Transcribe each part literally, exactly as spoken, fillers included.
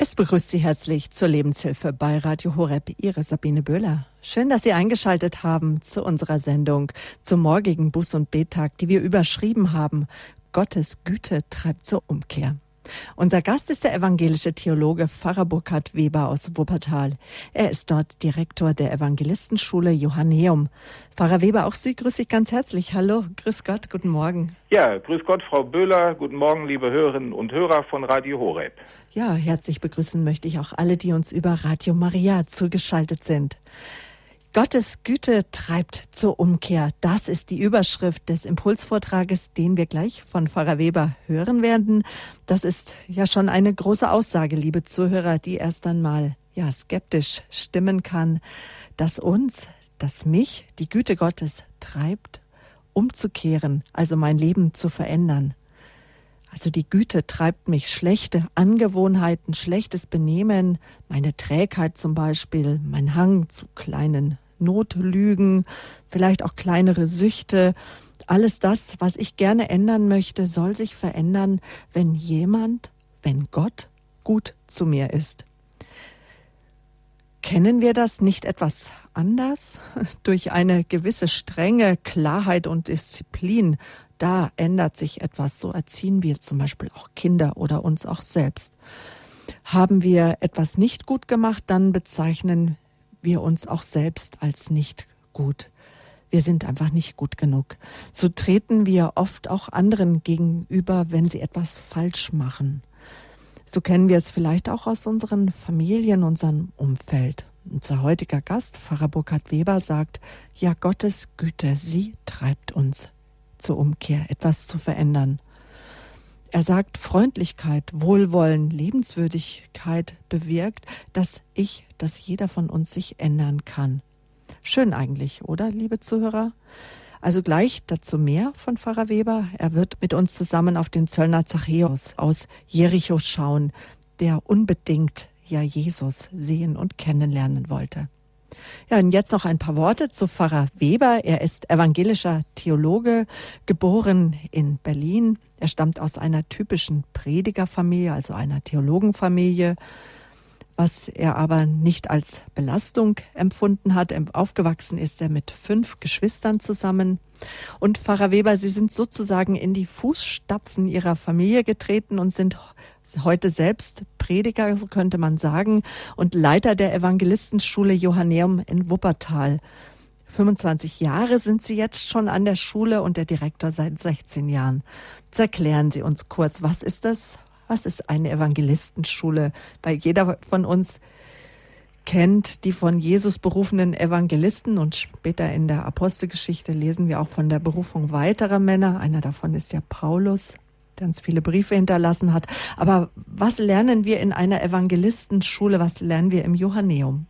Es begrüßt Sie herzlich zur Lebenshilfe bei Radio Horeb, Ihre Sabine Böhler. Schön, dass Sie eingeschaltet haben zu unserer Sendung, zum morgigen Buß- und Bettag, die wir überschrieben haben: Gottes Güte treibt zur Umkehr. Unser Gast ist der evangelische Theologe Pfarrer Burkhard Weber aus Wuppertal. Er ist dort Direktor der Evangelistenschule Johanneum. Pfarrer Weber, auch Sie grüße ich ganz herzlich. Hallo, grüß Gott, guten Morgen. Ja, grüß Gott, Frau Böhler. Guten Morgen, liebe Hörerinnen und Hörer von Radio Horeb. Ja, herzlich begrüßen möchte ich auch alle, die uns über Radio Maria zugeschaltet sind. Gottes Güte treibt zur Umkehr. Das ist die Überschrift des Impulsvortrages, den wir gleich von Pfarrer Weber hören werden. Das ist ja schon eine große Aussage, liebe Zuhörer, die erst einmal ja skeptisch stimmen kann, dass uns, dass mich die Güte Gottes treibt, umzukehren, also mein Leben zu verändern. Also die Güte treibt mich, schlechte Angewohnheiten, schlechtes Benehmen, meine Trägheit zum Beispiel, mein Hang zu kleinen Notlügen, vielleicht auch kleinere Süchte. Alles das, was ich gerne ändern möchte, soll sich verändern, wenn jemand, wenn Gott gut zu mir ist. Kennen wir das nicht etwas anders? Durch eine gewisse Strenge, Klarheit und Disziplin, da ändert sich etwas. So erziehen wir zum Beispiel auch Kinder oder uns auch selbst. Haben wir etwas nicht gut gemacht, dann bezeichnen wir uns auch selbst als nicht gut. Wir sind einfach nicht gut genug. So treten wir oft auch anderen gegenüber, wenn sie etwas falsch machen. So kennen wir es vielleicht auch aus unseren Familien, unserem Umfeld. Unser heutiger Gast, Pfarrer Burkhard Weber, sagt, ja, Gottes Güte, sie treibt uns zur Umkehr, etwas zu verändern. Er sagt, Freundlichkeit, Wohlwollen, Lebenswürdigkeit bewirkt, dass ich, dass jeder von uns sich ändern kann. Schön eigentlich, oder, liebe Zuhörer? Also gleich dazu mehr von Pfarrer Weber. Er wird mit uns zusammen auf den Zöllner Zachäus aus Jericho schauen, der unbedingt ja Jesus sehen und kennenlernen wollte. Ja, und jetzt noch ein paar Worte zu Pfarrer Weber. Er ist evangelischer Theologe, geboren in Berlin. Er stammt aus einer typischen Predigerfamilie, also einer Theologenfamilie, was er aber nicht als Belastung empfunden hat. Aufgewachsen ist er mit fünf Geschwistern zusammen. Und Pfarrer Weber, Sie sind sozusagen in die Fußstapfen Ihrer Familie getreten und sind heute selbst Prediger, so könnte man sagen, und Leiter der Evangelistenschule Johanneum in Wuppertal. fünfundzwanzig Jahre sind Sie jetzt schon an der Schule und der Direktor seit sechzehn Jahren. Jetzt erklären Sie uns kurz, was ist das? Was ist eine Evangelistenschule? Weil jeder von uns kennt die von Jesus berufenen Evangelisten und später in der Apostelgeschichte lesen wir auch von der Berufung weiterer Männer. Einer davon ist ja Paulus, der uns viele Briefe hinterlassen hat. Aber was lernen wir in einer Evangelistenschule? Was lernen wir im Johanneum?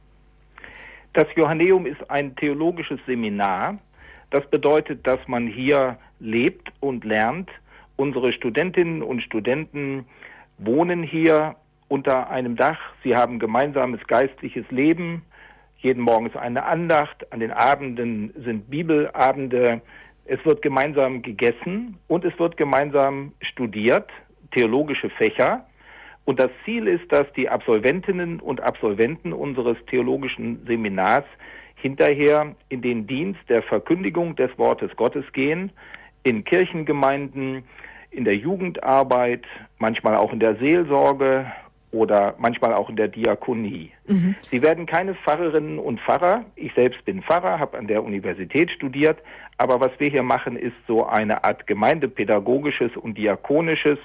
Das Johanneum ist ein theologisches Seminar. Das bedeutet, dass man hier lebt und lernt. Unsere Studentinnen und Studenten wohnen hier unter einem Dach. Sie haben gemeinsames geistliches Leben. Jeden Morgen ist eine Andacht. An den Abenden sind Bibelabende. Es wird gemeinsam gegessen und es wird gemeinsam studiert, theologische Fächer. Und das Ziel ist, dass die Absolventinnen und Absolventen unseres theologischen Seminars hinterher in den Dienst der Verkündigung des Wortes Gottes gehen, in Kirchengemeinden, in der Jugendarbeit, manchmal auch in der Seelsorge oder manchmal auch in der Diakonie. Mhm. Sie werden keine Pfarrerinnen und Pfarrer. Ich selbst bin Pfarrer, habe an der Universität studiert. Aber was wir hier machen, ist so eine Art gemeindepädagogisches und diakonisches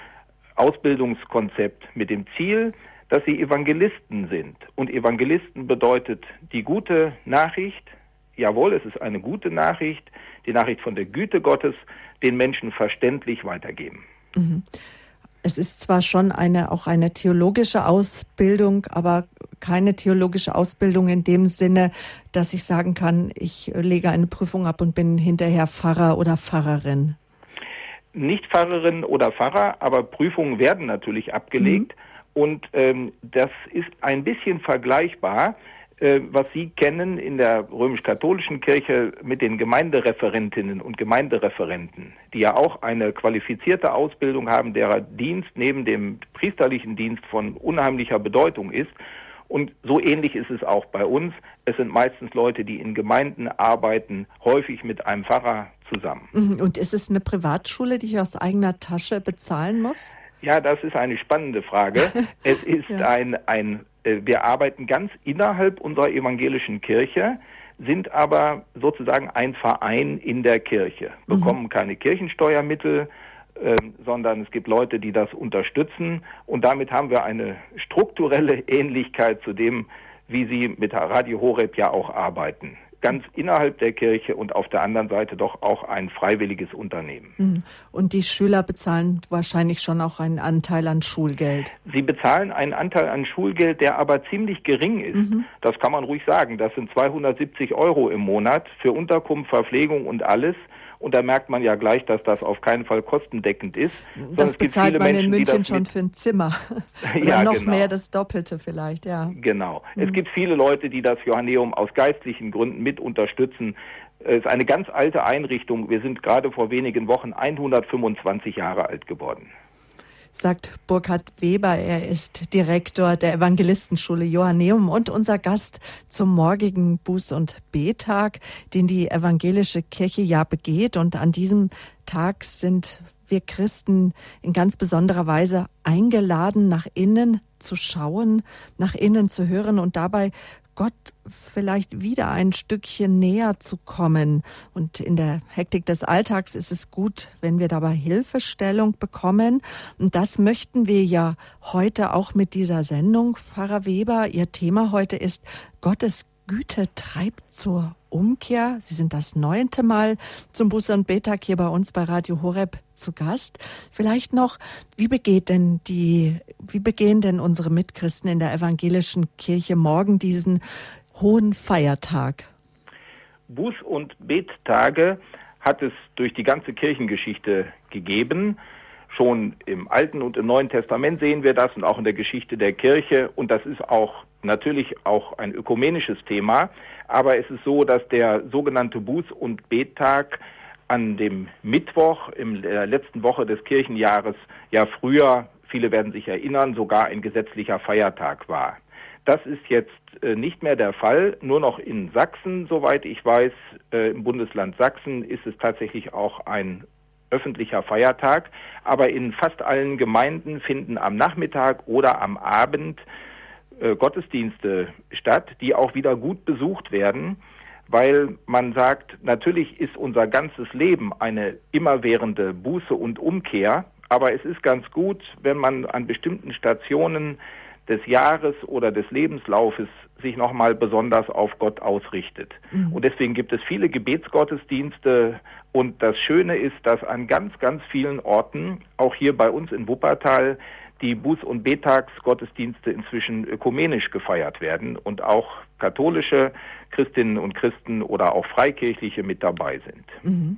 Ausbildungskonzept mit dem Ziel, dass sie Evangelisten sind. Und Evangelisten bedeutet die gute Nachricht, jawohl, es ist eine gute Nachricht, die Nachricht von der Güte Gottes, den Menschen verständlich weitergeben. Mhm. Es ist zwar schon eine, auch eine theologische Ausbildung, aber keine theologische Ausbildung in dem Sinne, dass ich sagen kann, ich lege eine Prüfung ab und bin hinterher Pfarrer oder Pfarrerin. Nicht Pfarrerin oder Pfarrer, aber Prüfungen werden natürlich abgelegt. Mhm. Und ähm, das ist ein bisschen vergleichbar äh, was Sie kennen in der römisch-katholischen Kirche mit den Gemeindereferentinnen und Gemeindereferenten, die ja auch eine qualifizierte Ausbildung haben, deren Dienst neben dem priesterlichen Dienst von unheimlicher Bedeutung ist. Und so ähnlich ist es auch bei uns. Es sind meistens Leute, die in Gemeinden arbeiten, häufig mit einem Pfarrer zusammen. Und ist es eine Privatschule, die ich aus eigener Tasche bezahlen muss? Ja, das ist eine spannende Frage. Es ist ja. ein, ein, wir arbeiten ganz innerhalb unserer evangelischen Kirche, sind aber sozusagen ein Verein in der Kirche, bekommen mhm. keine Kirchensteuermittel, äh, sondern es gibt Leute, die das unterstützen. Und damit haben wir eine strukturelle Ähnlichkeit zu dem, wie Sie mit Radio Horeb ja auch arbeiten. Ganz innerhalb der Kirche und auf der anderen Seite doch auch ein freiwilliges Unternehmen. Und die Schüler bezahlen wahrscheinlich schon auch einen Anteil an Schulgeld. Sie bezahlen einen Anteil an Schulgeld, der aber ziemlich gering ist. Mhm. Das kann man ruhig sagen. Das sind zweihundertsiebzig Euro im Monat für Unterkunft, Verpflegung und alles. Und da merkt man ja gleich, dass das auf keinen Fall kostendeckend ist. Das es bezahlt gibt viele man Menschen, in München schon für ein Zimmer. Oder ja, noch genau. mehr, das Doppelte vielleicht, ja. Genau. Mhm. Es gibt viele Leute, die das Johanneum aus geistlichen Gründen mit unterstützen. Es ist eine ganz alte Einrichtung. Wir sind gerade vor wenigen Wochen hundertfünfundzwanzig Jahre alt geworden. Sagt Burkhard Weber. Er ist Direktor der Evangelistenschule Johanneum und unser Gast zum morgigen Buß- und Bettag, den die evangelische Kirche ja begeht. Und an diesem Tag sind wir Christen in ganz besonderer Weise eingeladen, nach innen zu schauen, nach innen zu hören und dabei Gott vielleicht wieder ein Stückchen näher zu kommen. Und in der Hektik des Alltags ist es gut, wenn wir dabei Hilfestellung bekommen. Und das möchten wir ja heute auch mit dieser Sendung, Pfarrer Weber. Ihr Thema heute ist Gottes Güte treibt zur Umkehr. Sie sind das neunte Mal zum Buß- und Bettag hier bei uns bei Radio Horeb zu Gast. Vielleicht noch, wie begeht denn die, wie begehen denn unsere Mitchristen in der evangelischen Kirche morgen diesen hohen Feiertag? Buß- und Bettage hat es durch die ganze Kirchengeschichte gegeben. Schon im Alten und im Neuen Testament sehen wir das und auch in der Geschichte der Kirche. Und das ist auch natürlich auch ein ökumenisches Thema. Aber es ist so, dass der sogenannte Buß- und Bettag an dem Mittwoch in der letzten Woche des Kirchenjahres ja früher, viele werden sich erinnern, sogar ein gesetzlicher Feiertag war. Das ist jetzt äh, nicht mehr der Fall. Nur noch in Sachsen, soweit ich weiß, äh, im Bundesland Sachsen ist es tatsächlich auch ein öffentlicher Feiertag. Aber in fast allen Gemeinden finden am Nachmittag oder am Abend äh, Gottesdienste statt, die auch wieder gut besucht werden, weil man sagt, natürlich ist unser ganzes Leben eine immerwährende Buße und Umkehr, aber es ist ganz gut, wenn man an bestimmten Stationen des Jahres oder des Lebenslaufes sich nochmal besonders auf Gott ausrichtet. Mhm. Und deswegen gibt es viele Gebetsgottesdienste und das Schöne ist, dass an ganz, ganz vielen Orten, auch hier bei uns in Wuppertal, die Buß- und Bettagsgottesdienste inzwischen ökumenisch gefeiert werden und auch katholische Christinnen und Christen oder auch Freikirchliche mit dabei sind. Mhm.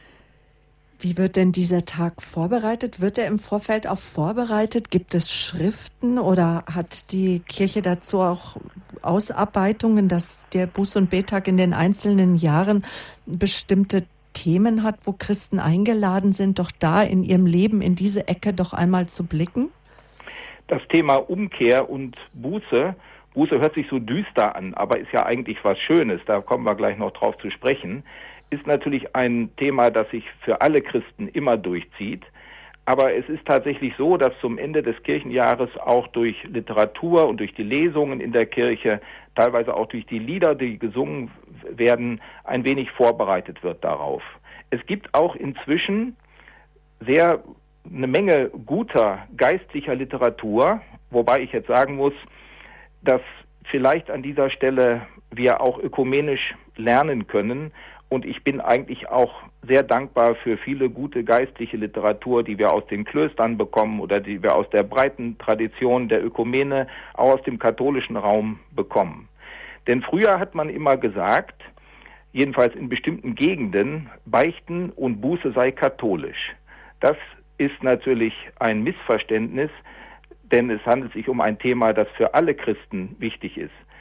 Wie wird denn dieser Tag vorbereitet? Wird er im Vorfeld auch vorbereitet? Gibt es Schriften oder hat die Kirche dazu auch Ausarbeitungen, dass der Buß- und Bettag in den einzelnen Jahren bestimmte Themen hat, wo Christen eingeladen sind, doch da in ihrem Leben in diese Ecke doch einmal zu blicken? Das Thema Umkehr und Buße, Buße hört sich so düster an, aber ist ja eigentlich was Schönes, da kommen wir gleich noch drauf zu sprechen, ist natürlich ein Thema, das sich für alle Christen immer durchzieht. Aber es ist tatsächlich so, dass zum Ende des Kirchenjahres auch durch Literatur und durch die Lesungen in der Kirche, teilweise auch durch die Lieder, die gesungen werden, ein wenig vorbereitet wird darauf. Es gibt auch inzwischen sehr eine Menge guter geistlicher Literatur, wobei ich jetzt sagen muss, dass vielleicht an dieser Stelle wir auch ökumenisch lernen können. Und ich bin eigentlich auch sehr dankbar für viele gute geistliche Literatur, die wir aus den Klöstern bekommen oder die wir aus der breiten Tradition der Ökumene, auch aus dem katholischen Raum bekommen. Denn früher hat man immer gesagt, jedenfalls in bestimmten Gegenden, Beichten und Buße sei katholisch. Das ist natürlich ein Missverständnis, denn es handelt sich um ein Thema, das für alle Christen wichtig ist.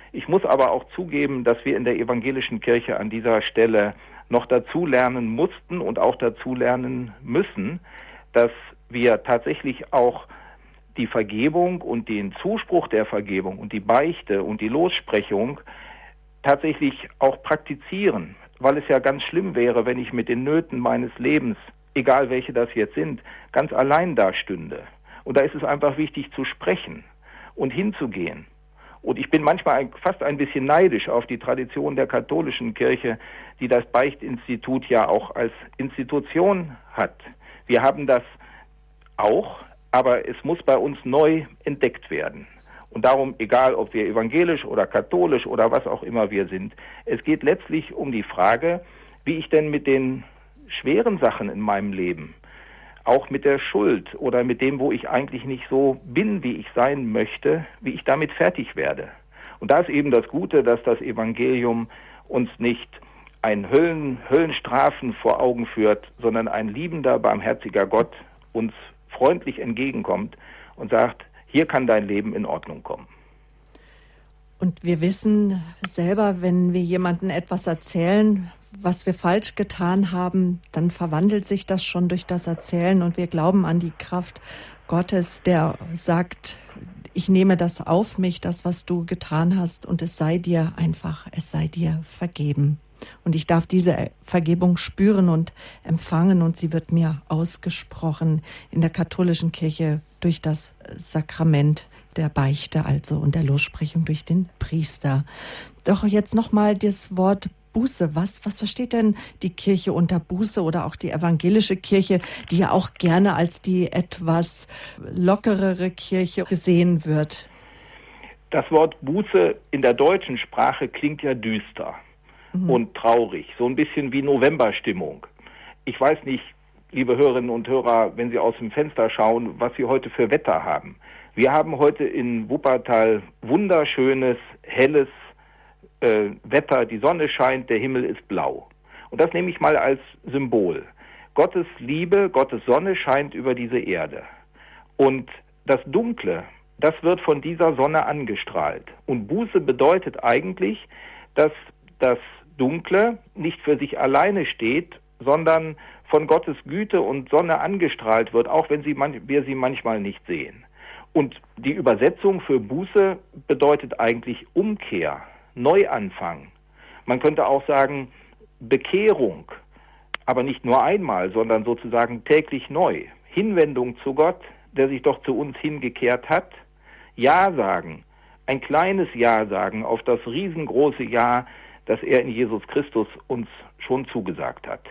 Ich muss aber auch zugeben, dass wir in der evangelischen Kirche an dieser Stelle noch dazu lernen mussten und auch dazu lernen müssen, dass wir tatsächlich auch die Vergebung und den Zuspruch der Vergebung und die Beichte und die Lossprechung tatsächlich auch praktizieren, weil es ja ganz schlimm wäre, wenn ich mit den Nöten meines Lebens, egal welche das jetzt sind, ganz allein dastünde. Und da ist es einfach wichtig zu sprechen und hinzugehen. Und ich bin manchmal fast ein bisschen neidisch auf die Tradition der katholischen Kirche, die das Beichtinstitut ja auch als Institution hat. Wir haben das auch, aber es muss bei uns neu entdeckt werden. Und darum, egal ob wir evangelisch oder katholisch oder was auch immer wir sind, es geht letztlich um die Frage, wie ich denn mit den schweren Sachen in meinem Leben, auch mit der Schuld oder mit dem, wo ich eigentlich nicht so bin, wie ich sein möchte, wie ich damit fertig werde. Und da ist eben das Gute, dass das Evangelium uns nicht ein Höllen, Höllenstrafen vor Augen führt, sondern ein liebender, barmherziger Gott uns freundlich entgegenkommt und sagt, hier kann dein Leben in Ordnung kommen. Und wir wissen selber, wenn wir jemandem etwas erzählen, was wir falsch getan haben, dann verwandelt sich das schon durch das Erzählen und wir glauben an die Kraft Gottes, der sagt, ich nehme das auf mich, das, was du getan hast, und es sei dir einfach, es sei dir vergeben. Und ich darf diese Vergebung spüren und empfangen und sie wird mir ausgesprochen in der katholischen Kirche durch das Sakrament der Beichte also und der Lossprechung durch den Priester. Doch jetzt nochmal das Wort Buße. Was, was versteht denn die Kirche unter Buße oder auch die evangelische Kirche, die ja auch gerne als die etwas lockerere Kirche gesehen wird? Das Wort Buße in der deutschen Sprache klingt ja düster mhm. und traurig, so ein bisschen wie Novemberstimmung. Ich weiß nicht, liebe Hörerinnen und Hörer, wenn Sie aus dem Fenster schauen, was Sie heute für Wetter haben. Wir haben heute in Wuppertal wunderschönes, helles äh, Wetter, die Sonne scheint, der Himmel ist blau. Und das nehme ich mal als Symbol. Gottes Liebe, Gottes Sonne scheint über diese Erde. Und das Dunkle, das wird von dieser Sonne angestrahlt. Und Buße bedeutet eigentlich, dass das Dunkle nicht für sich alleine steht, sondern von Gottes Güte und Sonne angestrahlt wird, auch wenn sie man, wir sie manchmal nicht sehen. Und die Übersetzung für Buße bedeutet eigentlich Umkehr, Neuanfang. Man könnte auch sagen Bekehrung, aber nicht nur einmal, sondern sozusagen täglich neu. Hinwendung zu Gott, der sich doch zu uns hingekehrt hat. Ja sagen, ein kleines Ja sagen auf das riesengroße Ja, das er in Jesus Christus uns schon zugesagt hat.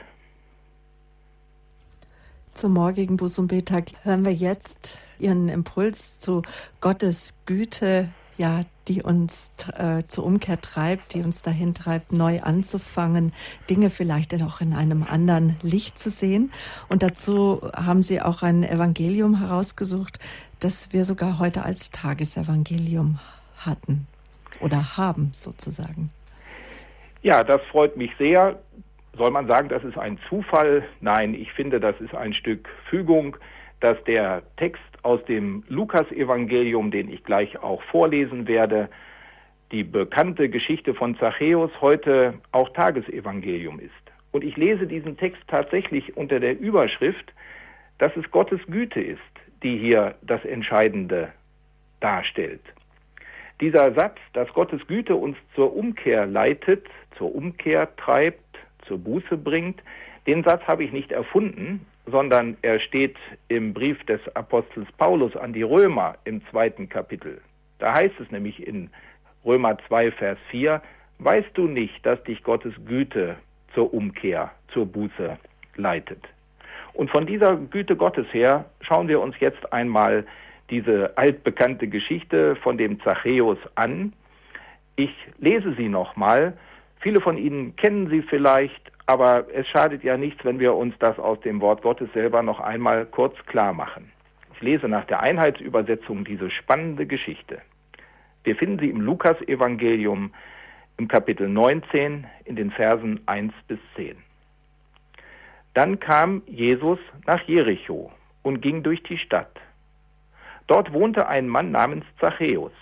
Zum morgigen Buß- und Betag hören wir jetzt Ihren Impuls zu Gottes Güte, ja, die uns äh, zur Umkehr treibt, die uns dahin treibt, neu anzufangen, Dinge vielleicht auch in einem anderen Licht zu sehen. Und dazu haben Sie auch ein Evangelium herausgesucht, das wir sogar heute als Tagesevangelium hatten oder haben sozusagen. Ja, das freut mich sehr. Soll man sagen, das ist ein Zufall? Nein, ich finde, das ist ein Stück Fügung, dass der Text aus dem Lukas-Evangelium, den ich gleich auch vorlesen werde, die bekannte Geschichte von Zachäus, heute auch Tagesevangelium ist. Und ich lese diesen Text tatsächlich unter der Überschrift, dass es Gottes Güte ist, die hier das Entscheidende darstellt. Dieser Satz, dass Gottes Güte uns zur Umkehr leitet, zur Umkehr treibt, zur Buße bringt, den Satz habe ich nicht erfunden, sondern er steht im Brief des Apostels Paulus an die Römer im zweiten Kapitel. Da heißt es nämlich in Römer zwei, Vers vier, weißt du nicht, dass dich Gottes Güte zur Umkehr, zur Buße leitet? Und von dieser Güte Gottes her schauen wir uns jetzt einmal diese altbekannte Geschichte von dem Zachäus an. Ich lese sie nochmal. Viele von Ihnen kennen sie vielleicht, aber es schadet ja nichts, wenn wir uns das aus dem Wort Gottes selber noch einmal kurz klar machen. Ich lese nach der Einheitsübersetzung diese spannende Geschichte. Wir finden sie im Lukas-Evangelium im Kapitel neunzehn in den Versen eins bis zehn. Dann kam Jesus nach Jericho und ging durch die Stadt. Dort wohnte ein Mann namens Zachäus.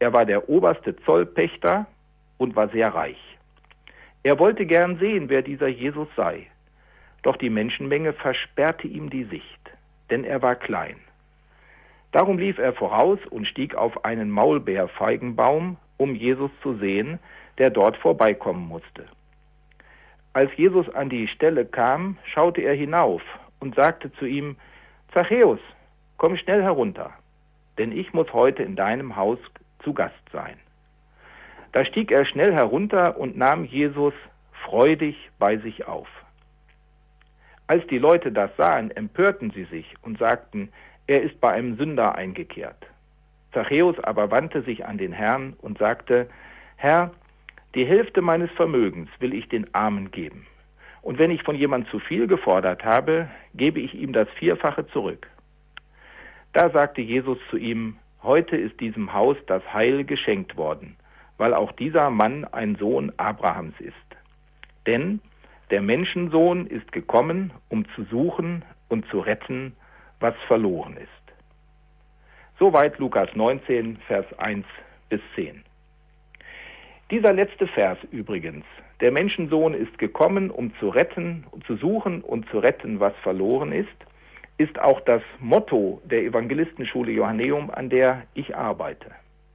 Er war der oberste Zollpächter und war sehr reich. Er wollte gern sehen, wer dieser Jesus sei. Doch die Menschenmenge versperrte ihm die Sicht, denn er war klein. Darum lief er voraus und stieg auf einen Maulbeerfeigenbaum, um Jesus zu sehen, der dort vorbeikommen musste. Als Jesus an die Stelle kam, schaute er hinauf und sagte zu ihm: Zachäus, komm schnell herunter, denn ich muss heute in deinem Haus zu Gast sein. Da stieg er schnell herunter und nahm Jesus freudig bei sich auf. Als die Leute das sahen, empörten sie sich und sagten, er ist bei einem Sünder eingekehrt. Zachäus aber wandte sich an den Herrn und sagte: Herr, die Hälfte meines Vermögens will ich den Armen geben. Und wenn ich von jemand zu viel gefordert habe, gebe ich ihm das Vierfache zurück. Da sagte Jesus zu ihm: Heute ist diesem Haus das Heil geschenkt worden, weil auch dieser Mann ein Sohn Abrahams ist. Denn der Menschensohn ist gekommen, um zu suchen und zu retten, was verloren ist. Soweit Lukas neunzehn, Vers eins bis zehn. Dieser letzte Vers übrigens, der Menschensohn ist gekommen, um zu retten, um zu suchen und zu retten, was verloren ist, ist auch das Motto der Evangelistenschule Johanneum, an der ich arbeite.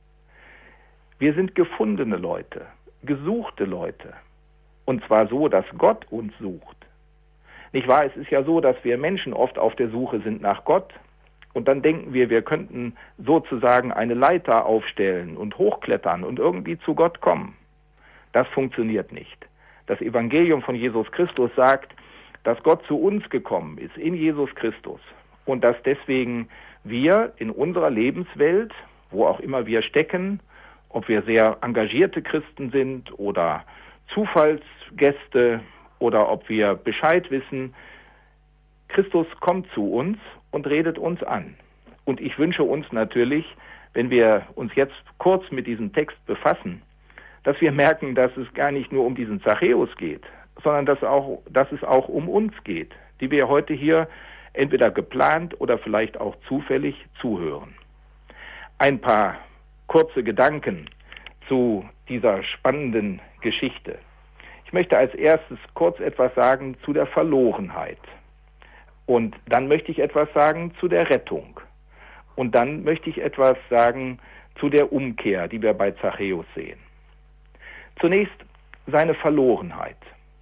Wir sind gefundene Leute, gesuchte Leute. Und zwar so, dass Gott uns sucht. Nicht wahr? Es ist ja so, dass wir Menschen oft auf der Suche sind nach Gott und dann denken wir, wir könnten sozusagen eine Leiter aufstellen und hochklettern und irgendwie zu Gott kommen. Das funktioniert nicht. Das Evangelium von Jesus Christus sagt, dass Gott zu uns gekommen ist, in Jesus Christus. Und dass deswegen wir in unserer Lebenswelt, wo auch immer wir stecken, ob wir sehr engagierte Christen sind oder Zufallsgäste oder ob wir Bescheid wissen, Christus kommt zu uns und redet uns an. Und ich wünsche uns natürlich, wenn wir uns jetzt kurz mit diesem Text befassen, dass wir merken, dass es gar nicht nur um diesen Zachäus geht, sondern dass, auch, dass es auch um uns geht, die wir heute hier entweder geplant oder vielleicht auch zufällig zuhören. Ein paar kurze Gedanken zu dieser spannenden Geschichte. Ich möchte als erstes kurz etwas sagen zu der Verlorenheit. Und dann möchte ich etwas sagen zu der Rettung. Und dann möchte ich etwas sagen zu der Umkehr, die wir bei Zachäus sehen. Zunächst seine Verlorenheit.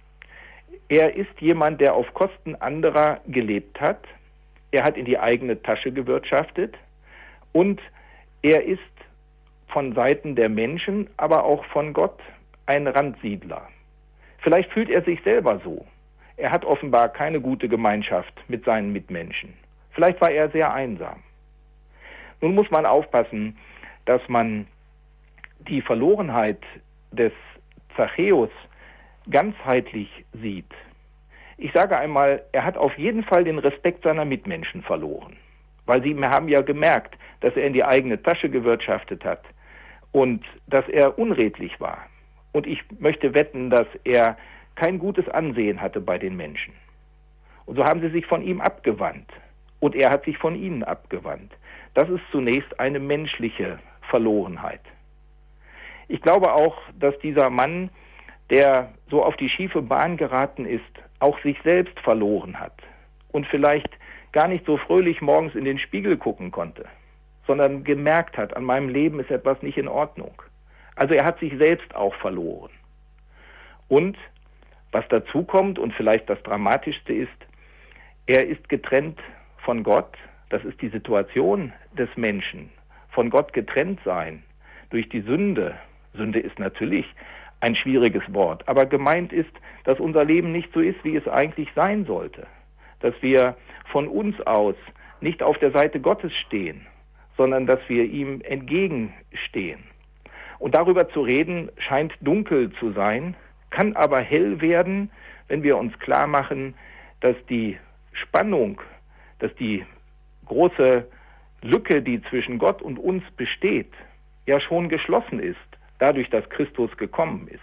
Er ist jemand, der auf Kosten anderer gelebt hat. Er hat in die eigene Tasche gewirtschaftet. Und er ist von Seiten der Menschen, aber auch von Gott ein Randsiedler. Vielleicht fühlt er sich selber so. Er hat offenbar keine gute Gemeinschaft mit seinen Mitmenschen. Vielleicht war er sehr einsam. Nun muss man aufpassen, dass man die Verlorenheit des Zachäus ganzheitlich sieht. Ich sage einmal, er hat auf jeden Fall den Respekt seiner Mitmenschen verloren. Weil sie haben ja gemerkt, dass er in die eigene Tasche gewirtschaftet hat und dass er unredlich war. Und ich möchte wetten, dass er kein gutes Ansehen hatte bei den Menschen. Und so haben sie sich von ihm abgewandt. Und er hat sich von ihnen abgewandt. Das ist zunächst eine menschliche Verlorenheit. Ich glaube auch, dass dieser Mann, der so auf die schiefe Bahn geraten ist, auch sich selbst verloren hat. Und vielleicht gar nicht so fröhlich morgens in den Spiegel gucken konnte, sondern gemerkt hat, an meinem Leben ist etwas nicht in Ordnung. Also er hat sich selbst auch verloren. Und was dazu kommt und vielleicht das Dramatischste ist, er ist getrennt von Gott. Das ist die Situation des Menschen. Von Gott getrennt sein durch die Sünde. Sünde ist natürlich ein schwieriges Wort, aber gemeint ist, dass unser Leben nicht so ist, wie es eigentlich sein sollte. Dass wir von uns aus nicht auf der Seite Gottes stehen, sondern dass wir ihm entgegenstehen. Und darüber zu reden, scheint dunkel zu sein, kann aber hell werden, wenn wir uns klar machen, dass die Spannung, dass die große Lücke, die zwischen Gott und uns besteht, ja schon geschlossen ist, dadurch, dass Christus gekommen ist.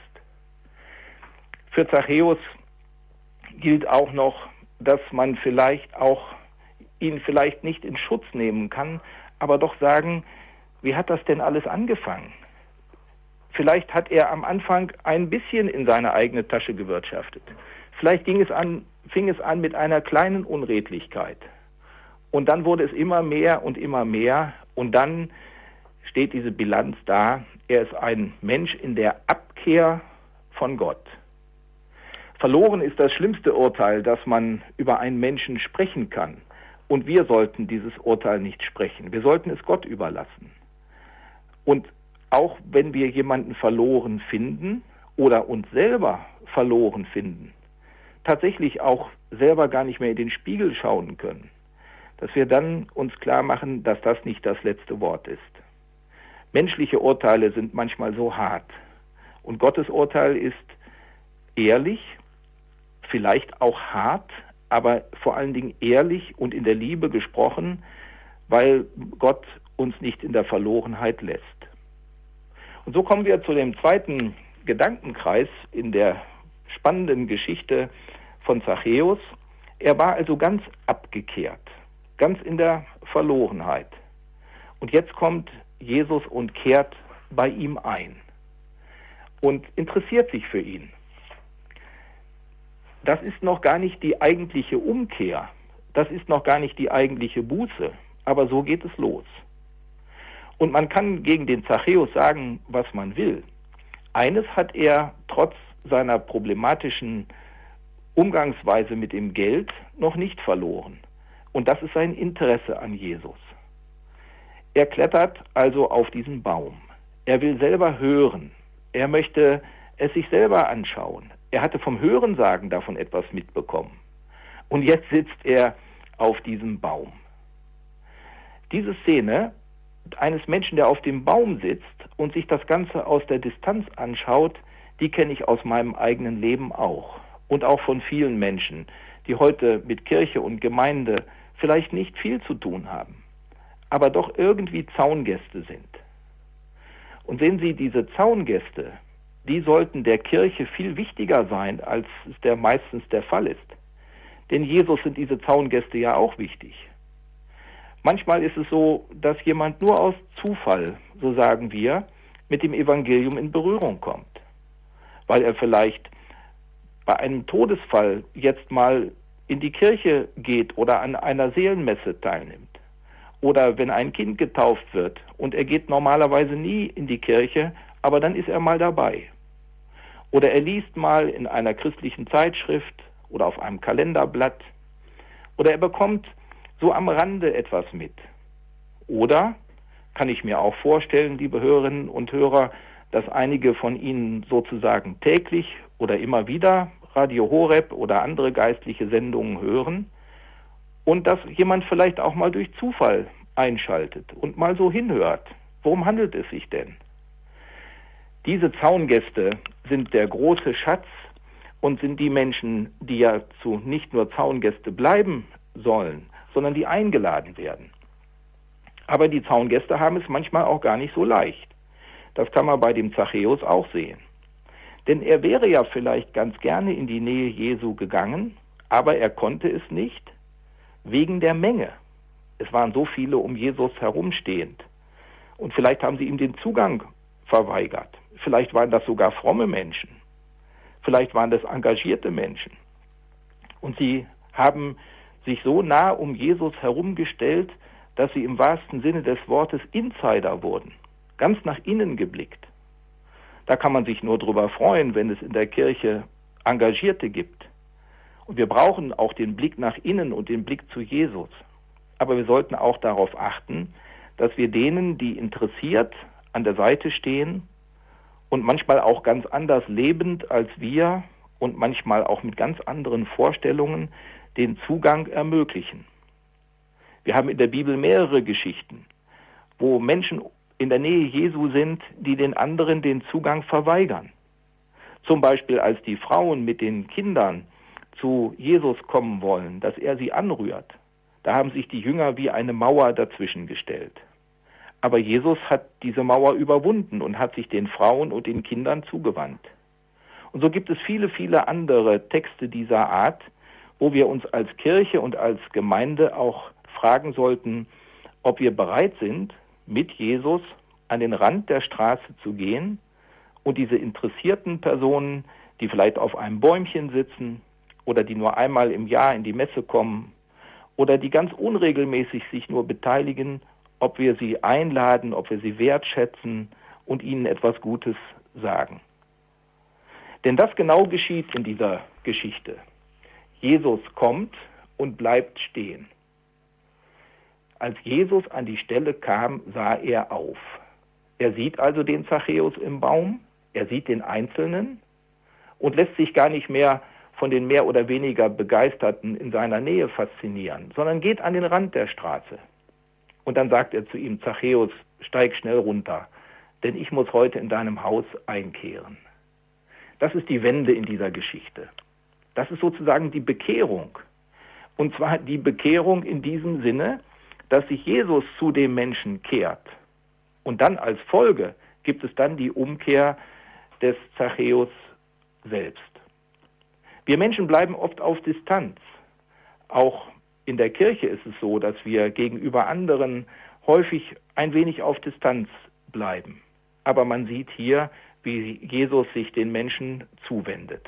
Für Zachäus gilt auch noch, dass man vielleicht auch ihn vielleicht nicht in Schutz nehmen kann, aber doch sagen, wie hat das denn alles angefangen? Vielleicht hat er am Anfang ein bisschen in seine eigene Tasche gewirtschaftet. Vielleicht ging es an, fing es an mit einer kleinen Unredlichkeit. Und dann wurde es immer mehr und immer mehr. Und dann steht diese Bilanz da. Er ist ein Mensch in der Abkehr von Gott. Verloren ist das schlimmste Urteil, dass man über einen Menschen sprechen kann. Und wir sollten dieses Urteil nicht sprechen. Wir sollten es Gott überlassen. Und auch wenn wir jemanden verloren finden oder uns selber verloren finden, tatsächlich auch selber gar nicht mehr in den Spiegel schauen können, dass wir dann uns klar machen, dass das nicht das letzte Wort ist. Menschliche Urteile sind manchmal so hart und Gottes Urteil ist ehrlich, vielleicht auch hart, aber vor allen Dingen ehrlich und in der Liebe gesprochen, weil Gott uns nicht in der Verlorenheit lässt. Und so kommen wir zu dem zweiten Gedankenkreis in der spannenden Geschichte von Zachäus. Er war also ganz abgekehrt, ganz in der Verlorenheit. Und jetzt kommt Jesus und kehrt bei ihm ein und interessiert sich für ihn. Das ist noch gar nicht die eigentliche Umkehr, das ist noch gar nicht die eigentliche Buße, aber so geht es los. Und man kann gegen den Zachäus sagen, was man will. Eines hat er trotz seiner problematischen Umgangsweise mit dem Geld noch nicht verloren. Und das ist sein Interesse an Jesus. Er klettert also auf diesen Baum. Er will selber hören. Er möchte es sich selber anschauen. Er hatte vom Hörensagen davon etwas mitbekommen. Und jetzt sitzt er auf diesem Baum. Diese Szene eines Menschen, der auf dem Baum sitzt und sich das Ganze aus der Distanz anschaut, die kenne ich aus meinem eigenen Leben auch. Und auch von vielen Menschen, die heute mit Kirche und Gemeinde vielleicht nicht viel zu tun haben, aber doch irgendwie Zaungäste sind. Und sehen Sie, diese Zaungäste, die sollten der Kirche viel wichtiger sein, als es der meistens der Fall ist. Denn Jesus sind diese Zaungäste ja auch wichtig. Manchmal ist es so, dass jemand nur aus Zufall, so sagen wir, mit dem Evangelium in Berührung kommt. Weil er vielleicht bei einem Todesfall jetzt mal in die Kirche geht oder an einer Seelenmesse teilnimmt. Oder wenn ein Kind getauft wird und er geht normalerweise nie in die Kirche, aber dann ist er mal dabei. Oder er liest mal in einer christlichen Zeitschrift oder auf einem Kalenderblatt. Oder er bekommt so am Rande etwas mit. Oder kann ich mir auch vorstellen, liebe Hörerinnen und Hörer, dass einige von Ihnen sozusagen täglich oder immer wieder Radio Horeb oder andere geistliche Sendungen hören und dass jemand vielleicht auch mal durch Zufall einschaltet und mal so hinhört. Worum handelt es sich denn? Diese Zaungäste sind der große Schatz und sind die Menschen, die ja zu nicht nur Zaungäste bleiben sollen, sondern die eingeladen werden. Aber die Zaungäste haben es manchmal auch gar nicht so leicht. Das kann man bei dem Zachäus auch sehen. Denn er wäre ja vielleicht ganz gerne in die Nähe Jesu gegangen, aber er konnte es nicht wegen der Menge. Es waren so viele um Jesus herumstehend. Und vielleicht haben sie ihm den Zugang verweigert. Vielleicht waren das sogar fromme Menschen. Vielleicht waren das engagierte Menschen. Und sie haben sich so nah um Jesus herumgestellt, dass sie im wahrsten Sinne des Wortes Insider wurden, ganz nach innen geblickt. Da kann man sich nur drüber freuen, wenn es in der Kirche Engagierte gibt. Und wir brauchen auch den Blick nach innen und den Blick zu Jesus. Aber wir sollten auch darauf achten, dass wir denen, die interessiert an der Seite stehen und manchmal auch ganz anders lebend als wir und manchmal auch mit ganz anderen Vorstellungen, den Zugang ermöglichen. Wir haben in der Bibel mehrere Geschichten, wo Menschen in der Nähe Jesu sind, die den anderen den Zugang verweigern. Zum Beispiel als die Frauen mit den Kindern zu Jesus kommen wollen, dass er sie anrührt. Da haben sich die Jünger wie eine Mauer dazwischen gestellt. Aber Jesus hat diese Mauer überwunden und hat sich den Frauen und den Kindern zugewandt. Und so gibt es viele, viele andere Texte dieser Art, wo wir uns als Kirche und als Gemeinde auch fragen sollten, ob wir bereit sind, mit Jesus an den Rand der Straße zu gehen Und diese interessierten Personen, die vielleicht auf einem Bäumchen sitzen oder die nur einmal im Jahr in die Messe kommen oder die ganz unregelmäßig sich nur beteiligen, ob wir sie einladen, ob wir sie wertschätzen und ihnen etwas Gutes sagen. Denn das genau geschieht in dieser Geschichte. Jesus kommt und bleibt stehen. Als Jesus an die Stelle kam, sah er auf. Er sieht also den Zachäus im Baum, er sieht den Einzelnen und lässt sich gar nicht mehr von den mehr oder weniger Begeisterten in seiner Nähe faszinieren, sondern geht an den Rand der Straße. Und dann sagt er zu ihm, Zachäus, steig schnell runter, denn ich muss heute in deinem Haus einkehren. Das ist die Wende in dieser Geschichte. Das ist sozusagen die Bekehrung. Und zwar die Bekehrung in diesem Sinne, dass sich Jesus zu dem Menschen kehrt. Und dann als Folge gibt es dann die Umkehr des Zachäus selbst. Wir Menschen bleiben oft auf Distanz. Auch in der Kirche ist es so, dass wir gegenüber anderen häufig ein wenig auf Distanz bleiben. Aber man sieht hier, wie Jesus sich den Menschen zuwendet.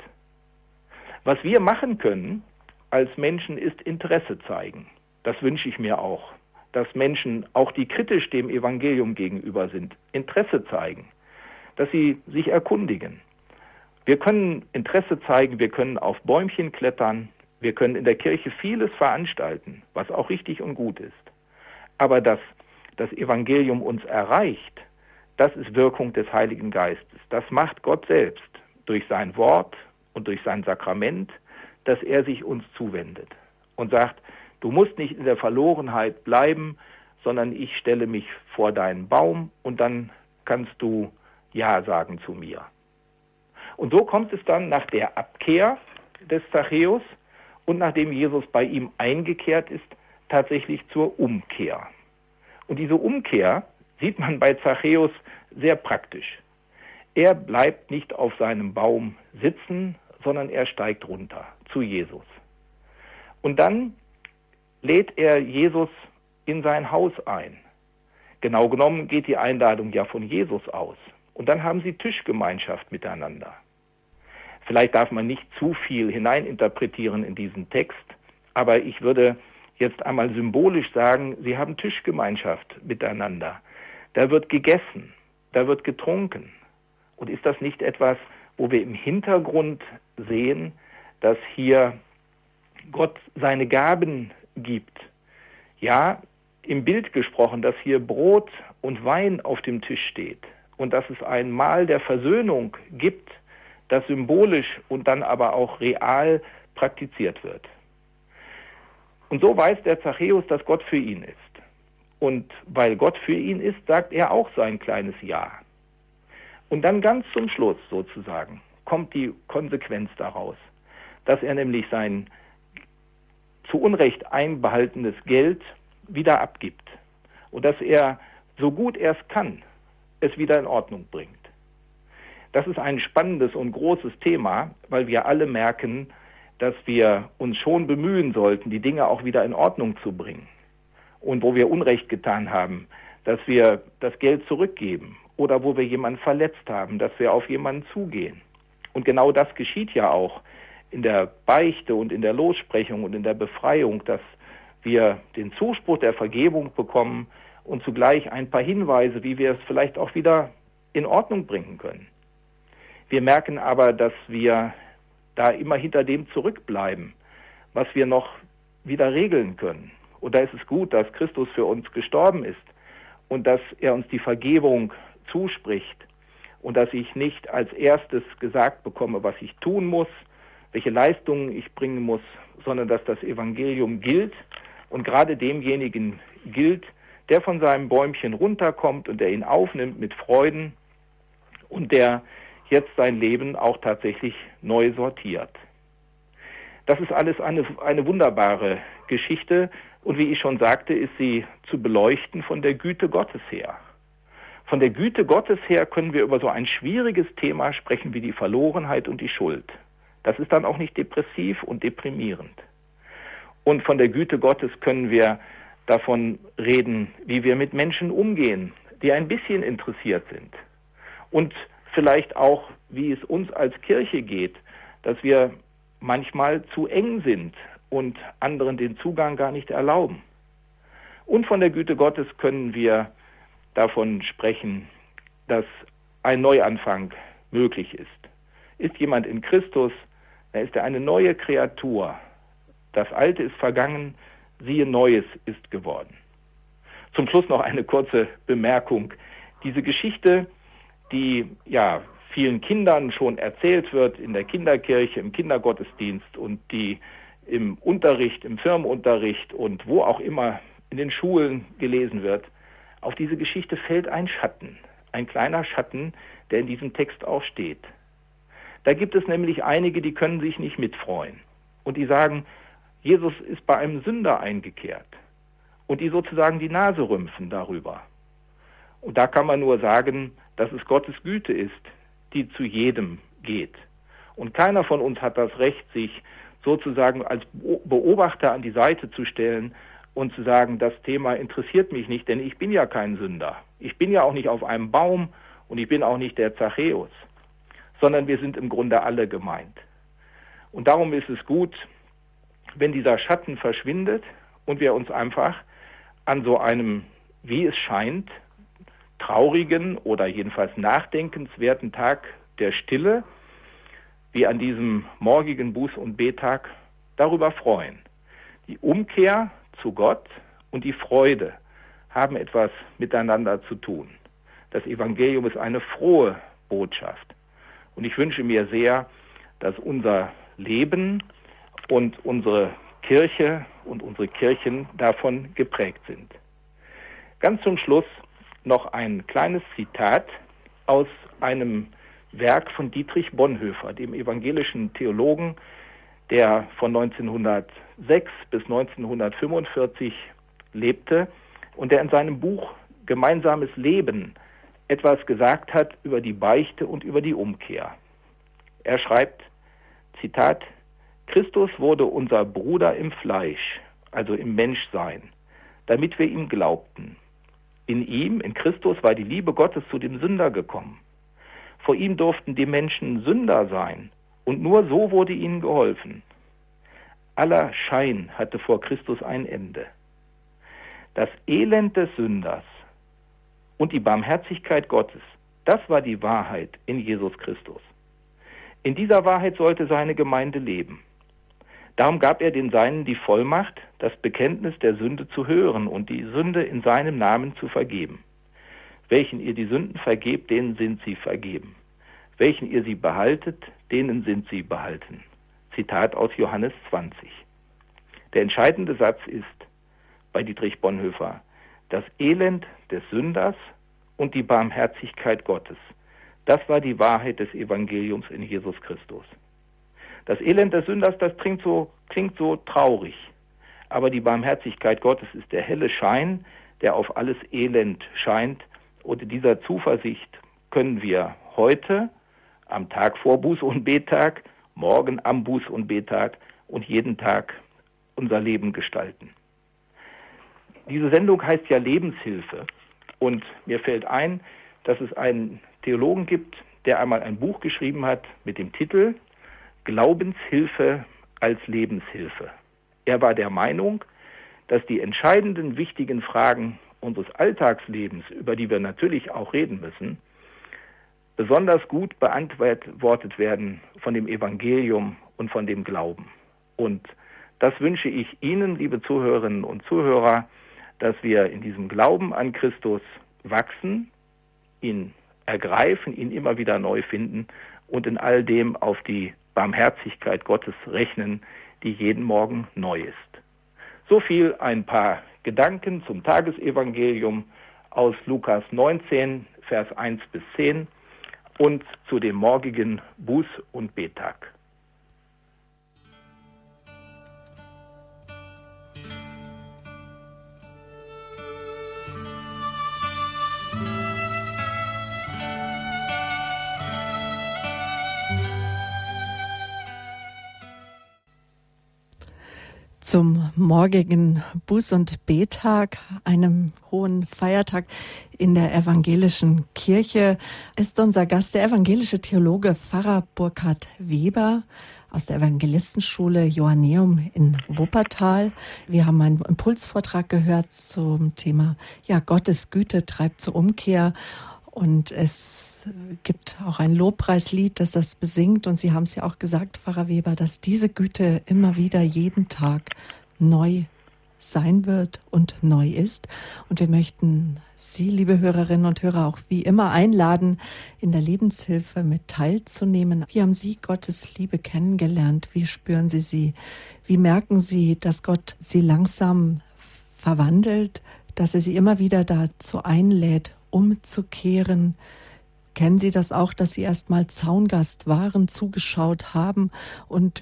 Was wir machen können als Menschen ist Interesse zeigen. Das wünsche ich mir auch, dass Menschen, auch die kritisch dem Evangelium gegenüber sind, Interesse zeigen, dass sie sich erkundigen. Wir können Interesse zeigen, wir können auf Bäumchen klettern, wir können in der Kirche vieles veranstalten, was auch richtig und gut ist. Aber dass das Evangelium uns erreicht, das ist Wirkung des Heiligen Geistes. Das macht Gott selbst durch sein Wort und durch sein Sakrament, dass er sich uns zuwendet und sagt, du musst nicht in der Verlorenheit bleiben, sondern ich stelle mich vor deinen Baum und dann kannst du Ja sagen zu mir. Und so kommt es dann nach der Abkehr des Zachäus und nachdem Jesus bei ihm eingekehrt ist, tatsächlich zur Umkehr. Und diese Umkehr sieht man bei Zachäus sehr praktisch. Er bleibt nicht auf seinem Baum sitzen, sondern er steigt runter zu Jesus. Und dann lädt er Jesus in sein Haus ein. Genau genommen geht die Einladung ja von Jesus aus. Und dann haben sie Tischgemeinschaft miteinander. Vielleicht darf man nicht zu viel hineininterpretieren in diesen Text, aber ich würde jetzt einmal symbolisch sagen, sie haben Tischgemeinschaft miteinander. Da wird gegessen, da wird getrunken. Und ist das nicht etwas, wo wir im Hintergrund sehen, dass hier Gott seine Gaben gibt? Ja, im Bild gesprochen, dass hier Brot und Wein auf dem Tisch steht und dass es ein Mahl der Versöhnung gibt, das symbolisch und dann aber auch real praktiziert wird. Und so weiß der Zachäus, dass Gott für ihn ist. Und weil Gott für ihn ist, sagt er auch sein kleines Ja. Und dann ganz zum Schluss sozusagen kommt die Konsequenz daraus, dass er nämlich sein zu Unrecht einbehaltenes Geld wieder abgibt und dass er, so gut er es kann, es wieder in Ordnung bringt. Das ist ein spannendes und großes Thema, weil wir alle merken, dass wir uns schon bemühen sollten, die Dinge auch wieder in Ordnung zu bringen. Und wo wir Unrecht getan haben, dass wir das Geld zurückgeben oder wo wir jemanden verletzt haben, dass wir auf jemanden zugehen. Und genau das geschieht ja auch in der Beichte und in der Lossprechung und in der Befreiung, dass wir den Zuspruch der Vergebung bekommen und zugleich ein paar Hinweise, wie wir es vielleicht auch wieder in Ordnung bringen können. Wir merken aber, dass wir da immer hinter dem zurückbleiben, was wir noch wieder regeln können. Und da ist es gut, dass Christus für uns gestorben ist und dass er uns die Vergebung zuspricht und dass ich nicht als erstes gesagt bekomme, was ich tun muss, welche Leistungen ich bringen muss, sondern dass das Evangelium gilt und gerade demjenigen gilt, der von seinem Bäumchen runterkommt und der ihn aufnimmt mit Freuden und der jetzt sein Leben auch tatsächlich neu sortiert. Das ist alles eine, eine wunderbare Geschichte und wie ich schon sagte, ist sie zu beleuchten von der Güte Gottes her. Von der Güte Gottes her können wir über so ein schwieriges Thema sprechen wie die Verlorenheit und die Schuld. Das ist dann auch nicht depressiv und deprimierend. Und von der Güte Gottes können wir davon reden, wie wir mit Menschen umgehen, die ein bisschen interessiert sind. Und vielleicht auch, wie es uns als Kirche geht, dass wir manchmal zu eng sind und anderen den Zugang gar nicht erlauben. Und von der Güte Gottes können wir davon sprechen, dass ein Neuanfang möglich ist. Ist jemand in Christus, dann ist er eine neue Kreatur. Das Alte ist vergangen, siehe Neues ist geworden. Zum Schluss noch eine kurze Bemerkung. Diese Geschichte, die ja vielen Kindern schon erzählt wird in der Kinderkirche, im Kindergottesdienst und die im Unterricht, im Firmenunterricht und wo auch immer in den Schulen gelesen wird, auf diese Geschichte fällt ein Schatten, ein kleiner Schatten, der in diesem Text auch steht. Da gibt es nämlich einige, die können sich nicht mitfreuen und die sagen, Jesus ist bei einem Sünder eingekehrt und die sozusagen die Nase rümpfen darüber. Und da kann man nur sagen, dass es Gottes Güte ist, die zu jedem geht. Und keiner von uns hat das Recht, sich sozusagen als Beobachter an die Seite zu stellen und zu sagen, das Thema interessiert mich nicht, denn ich bin ja kein Sünder. Ich bin ja auch nicht auf einem Baum und ich bin auch nicht der Zachäus, sondern wir sind im Grunde alle gemeint. Und darum ist es gut, wenn dieser Schatten verschwindet und wir uns einfach an so einem, wie es scheint, traurigen oder jedenfalls nachdenkenswerten Tag der Stille, wie an diesem morgigen Buß- und Bettag, darüber freuen. Die Umkehr zu Gott und die Freude haben etwas miteinander zu tun. Das Evangelium ist eine frohe Botschaft. Und ich wünsche mir sehr, dass unser Leben und unsere Kirche und unsere Kirchen davon geprägt sind. Ganz zum Schluss noch ein kleines Zitat aus einem Werk von Dietrich Bonhoeffer, dem evangelischen Theologen, der von neunzehnhundertsechs bis neunzehnhundertfünfundvierzig lebte und der in seinem Buch Gemeinsames Leben etwas gesagt hat über die Beichte und über die Umkehr. Er schreibt, Zitat, Christus wurde unser Bruder im Fleisch, also im Menschsein, damit wir ihm glaubten. In ihm, in Christus, war die Liebe Gottes zu dem Sünder gekommen. Vor ihm durften die Menschen Sünder sein, und nur so wurde ihnen geholfen. Aller Schein hatte vor Christus ein Ende. Das Elend des Sünders und die Barmherzigkeit Gottes, das war die Wahrheit in Jesus Christus. In dieser Wahrheit sollte seine Gemeinde leben. Darum gab er den Seinen die Vollmacht, das Bekenntnis der Sünde zu hören und die Sünde in seinem Namen zu vergeben. Welchen ihr die Sünden vergebt, denen sind sie vergeben. Welchen ihr sie behaltet, denen sind sie behalten. Zitat aus Johannes zwanzig. Der entscheidende Satz ist bei Dietrich Bonhoeffer, das Elend des Sünders und die Barmherzigkeit Gottes. Das war die Wahrheit des Evangeliums in Jesus Christus. Das Elend des Sünders, das klingt so, klingt so traurig. Aber die Barmherzigkeit Gottes ist der helle Schein, der auf alles Elend scheint. Und in dieser Zuversicht können wir heute, am Tag vor Buß- und Bettag, morgen am Buß- und Bettag und jeden Tag unser Leben gestalten. Diese Sendung heißt ja Lebenshilfe. Und mir fällt ein, dass es einen Theologen gibt, der einmal ein Buch geschrieben hat mit dem Titel Glaubenshilfe als Lebenshilfe. Er war der Meinung, dass die entscheidenden, wichtigen Fragen unseres Alltagslebens, über die wir natürlich auch reden müssen, besonders gut beantwortet werden von dem Evangelium und von dem Glauben. Und das wünsche ich Ihnen, liebe Zuhörerinnen und Zuhörer, dass wir in diesem Glauben an Christus wachsen, ihn ergreifen, ihn immer wieder neu finden und in all dem auf die Barmherzigkeit Gottes rechnen, die jeden Morgen neu ist. So viel ein paar Gedanken zum Tagesevangelium aus Lukas neunzehn, Vers eins bis zehn und zu dem morgigen Buß- und Bettag. Zum morgigen Buß- und Bettag, einem hohen Feiertag in der evangelischen Kirche, ist unser Gast der evangelische Theologe Pfarrer Burkhard Weber aus der Evangelistenschule Johanneum in Wuppertal. Wir haben einen Impulsvortrag gehört zum Thema, ja, Gottes Güte treibt zur Umkehr, und es gibt auch ein Lobpreislied, das das besingt, und Sie haben es ja auch gesagt, Pfarrer Weber, dass diese Güte immer wieder jeden Tag neu sein wird und neu ist. Und wir möchten Sie, liebe Hörerinnen und Hörer, auch wie immer einladen, in der Lebenshilfe mit teilzunehmen. Wie haben Sie Gottes Liebe kennengelernt? Wie spüren Sie sie? Wie merken Sie, dass Gott Sie langsam verwandelt, dass er Sie immer wieder dazu einlädt, umzukehren? Kennen Sie das auch, dass Sie erst mal Zaungast waren, zugeschaut haben, und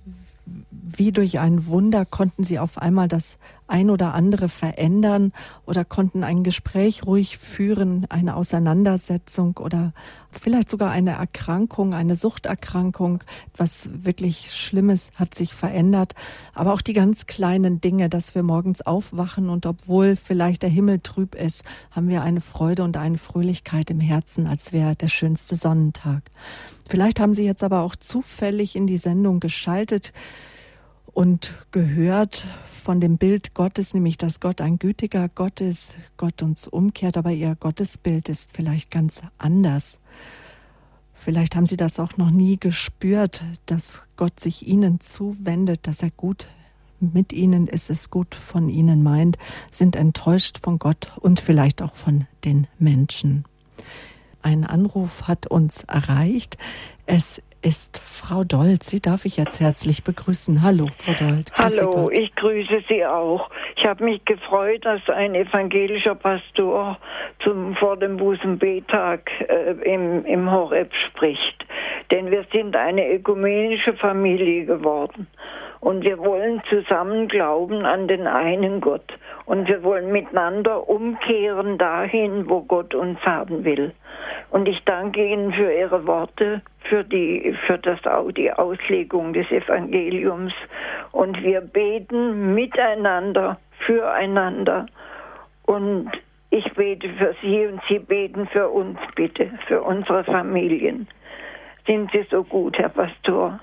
wie durch ein Wunder konnten Sie auf einmal das ein oder andere verändern oder konnten ein Gespräch ruhig führen, eine Auseinandersetzung oder vielleicht sogar eine Erkrankung, eine Suchterkrankung, was wirklich Schlimmes hat sich verändert. Aber auch die ganz kleinen Dinge, dass wir morgens aufwachen und obwohl vielleicht der Himmel trüb ist, haben wir eine Freude und eine Fröhlichkeit im Herzen, als wäre der schönste Sonnentag. Vielleicht haben Sie jetzt aber auch zufällig in die Sendung geschaltet und gehört von dem Bild Gottes, nämlich dass Gott ein gütiger Gott ist, Gott uns umkehrt, aber Ihr Gottesbild ist vielleicht ganz anders. Vielleicht haben Sie das auch noch nie gespürt, dass Gott sich Ihnen zuwendet, dass er gut mit Ihnen ist, es gut von Ihnen meint, sind enttäuscht von Gott und vielleicht auch von den Menschen. Ein Anruf hat uns erreicht. Es ist Frau Dold. Sie darf ich jetzt herzlich begrüßen. Hallo, Frau Dold. Hallo, ich grüße Sie auch. Ich habe mich gefreut, dass ein evangelischer Pastor zum, vor dem Buß- und Bettag äh, im, im Horeb spricht. Denn wir sind eine ökumenische Familie geworden. Und wir wollen zusammen glauben an den einen Gott. Und wir wollen miteinander umkehren dahin, wo Gott uns haben will. Und ich danke Ihnen für Ihre Worte, für die, für das, die Auslegung des Evangeliums. Und wir beten miteinander, füreinander. Und ich bete für Sie und Sie beten für uns, bitte, für unsere Familien. Sind Sie so gut, Herr Pastor?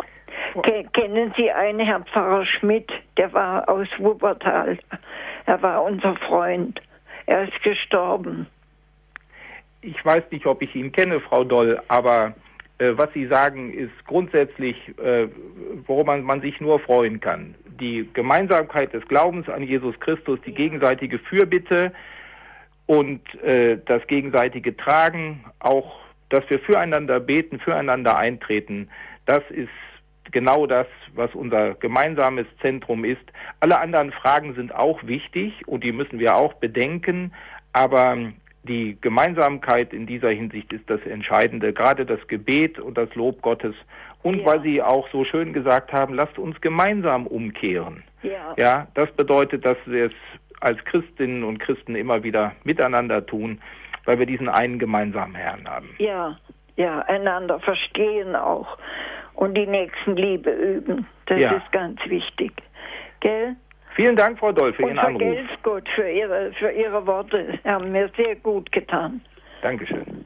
Kennen Sie einen Herrn Pfarrer Schmidt, der war aus Wuppertal. Er war unser Freund. Er ist gestorben. Ich weiß nicht, ob ich ihn kenne, Frau Doll, aber äh, was Sie sagen, ist grundsätzlich, äh, worum man, man sich nur freuen kann. Die Gemeinsamkeit des Glaubens an Jesus Christus, die gegenseitige Fürbitte und äh, das gegenseitige Tragen, auch, dass wir füreinander beten, füreinander eintreten, das ist genau das, was unser gemeinsames Zentrum ist. Alle anderen Fragen sind auch wichtig und die müssen wir auch bedenken, aber die Gemeinsamkeit in dieser Hinsicht ist das Entscheidende, gerade das Gebet und das Lob Gottes. Und ja, weil Sie auch so schön gesagt haben, lasst uns gemeinsam umkehren. Ja, ja, das bedeutet, dass wir es als Christinnen und Christen immer wieder miteinander tun, weil wir diesen einen gemeinsamen Herrn haben. Ja, ja, einander verstehen auch. Und die Nächstenliebe üben. Das ja. ist ganz wichtig. Gell? Vielen Dank, Frau Doll, für und Ihren Anruf. Und vergelt's Gott für Ihre, für Ihre Worte. Haben mir sehr gut getan. Dankeschön.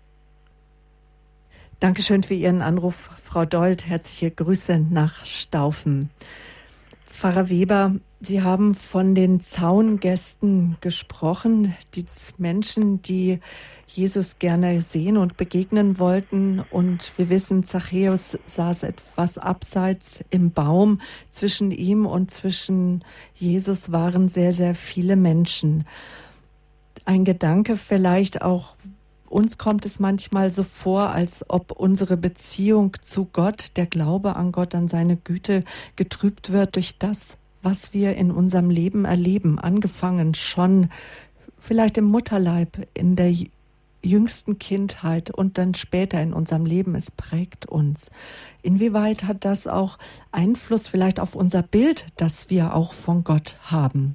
Dankeschön für Ihren Anruf, Frau Dold. Herzliche Grüße nach Staufen. Pfarrer Weber, Sie haben von den Zaungästen gesprochen, die Menschen, die Jesus gerne sehen und begegnen wollten. Und wir wissen, Zachäus saß etwas abseits im Baum. Zwischen ihm und zwischen Jesus waren sehr, sehr viele Menschen. Ein Gedanke vielleicht auch, uns kommt es manchmal so vor, als ob unsere Beziehung zu Gott, der Glaube an Gott, an seine Güte getrübt wird durch das, was wir in unserem Leben erleben, angefangen schon vielleicht im Mutterleib, in der jüngsten Kindheit und dann später in unserem Leben. Es prägt uns. Inwieweit hat das auch Einfluss vielleicht auf unser Bild, das wir auch von Gott haben?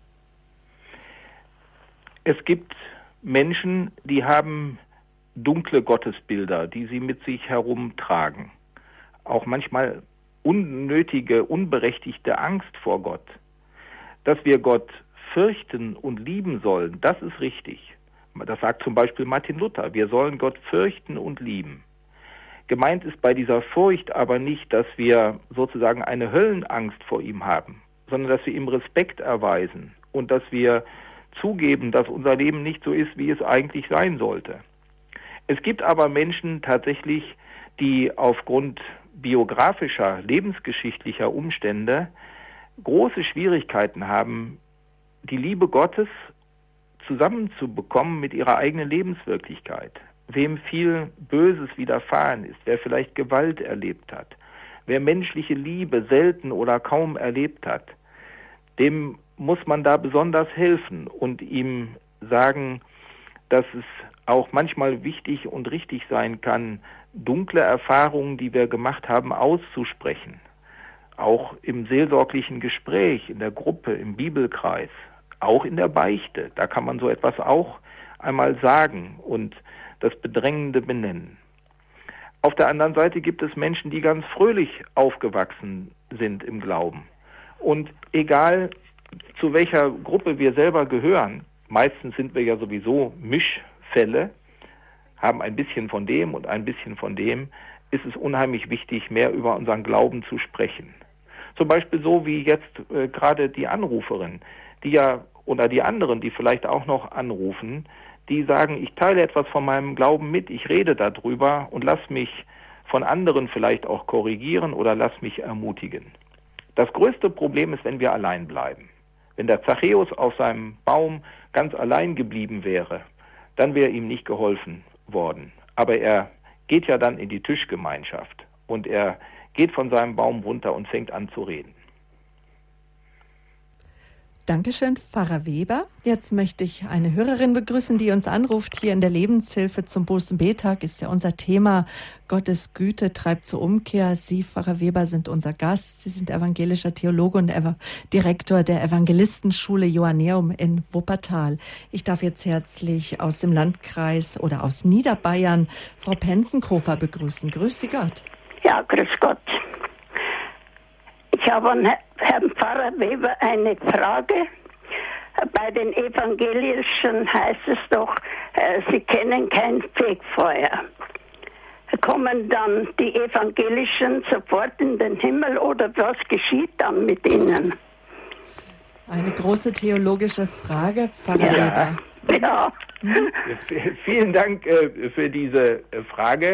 Es gibt Menschen, die haben dunkle Gottesbilder, die sie mit sich herumtragen. Auch manchmal unnötige, unberechtigte Angst vor Gott. Dass wir Gott fürchten und lieben sollen, das ist richtig. Das sagt zum Beispiel Martin Luther. Wir sollen Gott fürchten und lieben. Gemeint ist bei dieser Furcht aber nicht, dass wir sozusagen eine Höllenangst vor ihm haben, sondern dass wir ihm Respekt erweisen und dass wir zugeben, dass unser Leben nicht so ist, wie es eigentlich sein sollte. Es gibt aber Menschen tatsächlich, die aufgrund biografischer, lebensgeschichtlicher Umstände große Schwierigkeiten haben, die Liebe Gottes zusammenzubekommen mit ihrer eigenen Lebenswirklichkeit. Wem viel Böses widerfahren ist, wer vielleicht Gewalt erlebt hat, wer menschliche Liebe selten oder kaum erlebt hat, dem muss man da besonders helfen und ihm sagen, dass es auch manchmal wichtig und richtig sein kann, dunkle Erfahrungen, die wir gemacht haben, auszusprechen. Auch im seelsorglichen Gespräch, in der Gruppe, im Bibelkreis, auch in der Beichte. Da kann man so etwas auch einmal sagen und das Bedrängende benennen. Auf der anderen Seite gibt es Menschen, die ganz fröhlich aufgewachsen sind im Glauben. Und egal zu welcher Gruppe wir selber gehören, meistens sind wir ja sowieso Mischfälle, haben ein bisschen von dem und ein bisschen von dem, ist es unheimlich wichtig, mehr über unseren Glauben zu sprechen. Zum Beispiel so wie jetzt äh, gerade die Anruferin, die ja, oder die anderen, die vielleicht auch noch anrufen, die sagen, ich teile etwas von meinem Glauben mit, ich rede darüber und lass mich von anderen vielleicht auch korrigieren oder lass mich ermutigen. Das größte Problem ist, wenn wir allein bleiben. Wenn der Zachäus auf seinem Baum ganz allein geblieben wäre, dann wäre ihm nicht geholfen worden. Aber er geht ja dann in die Tischgemeinschaft und er geht von seinem Baum runter und fängt an zu reden. Dankeschön, Pfarrer Weber. Jetzt möchte ich eine Hörerin begrüßen, die uns anruft. Hier in der Lebenshilfe zum Buße-Betag ist ja unser Thema Gottes Güte treibt zur Umkehr. Sie, Pfarrer Weber, sind unser Gast. Sie sind evangelischer Theologe und Ev- Direktor der Evangelistenschule Johanneum in Wuppertal. Ich darf jetzt herzlich aus dem Landkreis oder aus Niederbayern Frau Penzenkofer begrüßen. Grüß Sie Gott. Ja, grüß Gott. Ich habe an Herrn Pfarrer Weber eine Frage. Bei den Evangelischen heißt es doch, äh, sie kennen kein Fegfeuer. Kommen dann die Evangelischen sofort in den Himmel oder was geschieht dann mit ihnen? Eine große theologische Frage, Pfarrer Ja. Weber. Ja. Hm? Vielen Dank äh, für diese äh, Frage.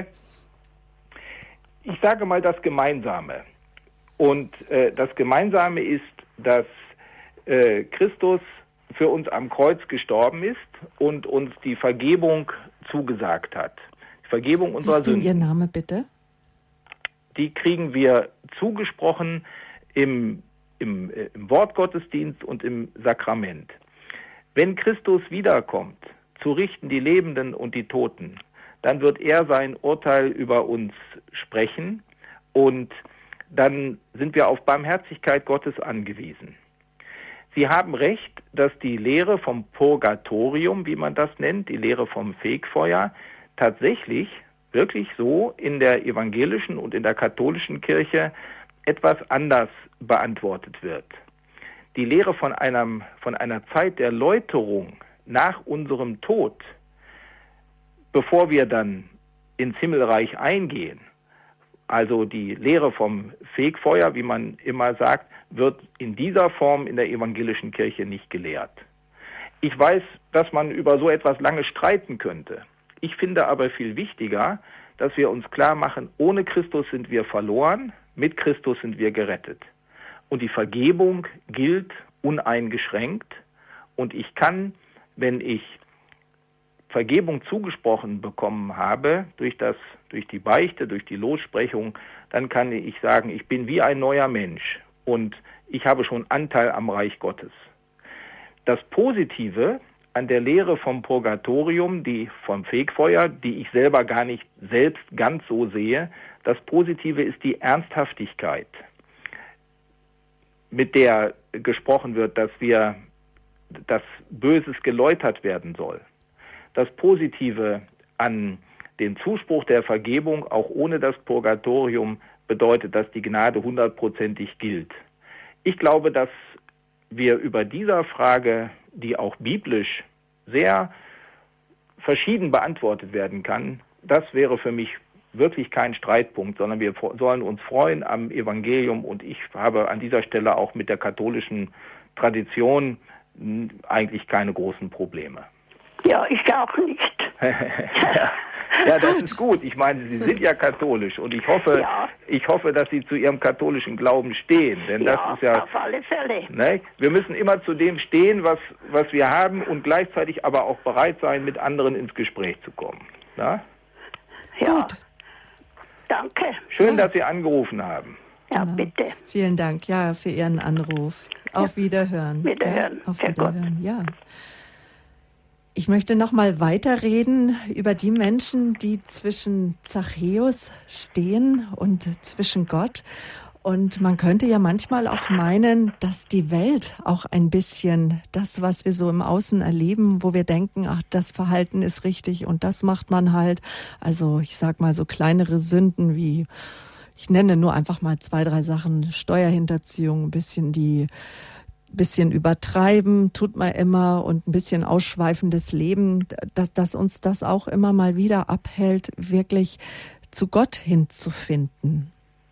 Ich sage mal das Gemeinsame. Und äh, das Gemeinsame ist, dass äh, Christus für uns am Kreuz gestorben ist und uns die Vergebung zugesagt hat. Die Vergebung unserer Sünden. Wie ist denn Ihr Name bitte? Die kriegen wir zugesprochen im, im, äh, im Wortgottesdienst und im Sakrament. Wenn Christus wiederkommt, zu richten die Lebenden und die Toten, dann wird er sein Urteil über uns sprechen und dann sind wir auf Barmherzigkeit Gottes angewiesen. Sie haben recht, dass die Lehre vom Purgatorium, wie man das nennt, die Lehre vom Fegfeuer, tatsächlich wirklich so in der evangelischen und in der katholischen Kirche etwas anders beantwortet wird. Die Lehre von einem, von einer Zeit der Läuterung nach unserem Tod, bevor wir dann ins Himmelreich eingehen, also die Lehre vom Fegfeuer, wie man immer sagt, wird in dieser Form in der evangelischen Kirche nicht gelehrt. Ich weiß, dass man über so etwas lange streiten könnte. Ich finde aber viel wichtiger, dass wir uns klar machen, ohne Christus sind wir verloren, mit Christus sind wir gerettet. Und die Vergebung gilt uneingeschränkt. Und ich kann, wenn ich Vergebung zugesprochen bekommen habe, durch das, durch die Beichte, durch die Lossprechung, dann kann ich sagen, ich bin wie ein neuer Mensch und ich habe schon Anteil am Reich Gottes. Das Positive an der Lehre vom Purgatorium, die vom Fegfeuer, die ich selber gar nicht selbst ganz so sehe, das Positive ist die Ernsthaftigkeit, mit der gesprochen wird, dass wir, dass Böses geläutert werden soll. Das Positive an den Zuspruch der Vergebung, auch ohne das Purgatorium, bedeutet, dass die Gnade hundertprozentig gilt. Ich glaube, dass wir über dieser Frage, die auch biblisch sehr verschieden beantwortet werden kann, das wäre für mich wirklich kein Streitpunkt, sondern wir sollen uns freuen am Evangelium, und ich habe an dieser Stelle auch mit der katholischen Tradition eigentlich keine großen Probleme. Ja, ich auch nicht. ja, ja, das ist gut. Ich meine, Sie sind ja katholisch, und ich hoffe, ja. ich hoffe, dass Sie zu Ihrem katholischen Glauben stehen, denn ja, das ist ja auf alle Fälle. Ne? Wir müssen immer zu dem stehen, was was wir haben, und gleichzeitig aber auch bereit sein, mit anderen ins Gespräch zu kommen. Na? Ja. Gut. Danke. Schön, ja. dass Sie angerufen haben. Ja, genau. bitte. Vielen Dank, ja, für Ihren Anruf. Auf ja. Wiederhören. Wiederhören. Ja, auf Sehr Wiederhören, gut. ja. Ich möchte noch mal weiterreden über die Menschen, die zwischen Zachäus stehen und zwischen Gott. Und man könnte ja manchmal auch meinen, dass die Welt auch ein bisschen das, was wir so im Außen erleben, wo wir denken, ach, das Verhalten ist richtig und das macht man halt. Also ich sag mal so kleinere Sünden wie, ich nenne nur einfach mal zwei, drei Sachen, Steuerhinterziehung, ein bisschen die bisschen übertreiben, tut man immer, und ein bisschen ausschweifendes Leben, dass, dass uns das auch immer mal wieder abhält, wirklich zu Gott hinzufinden.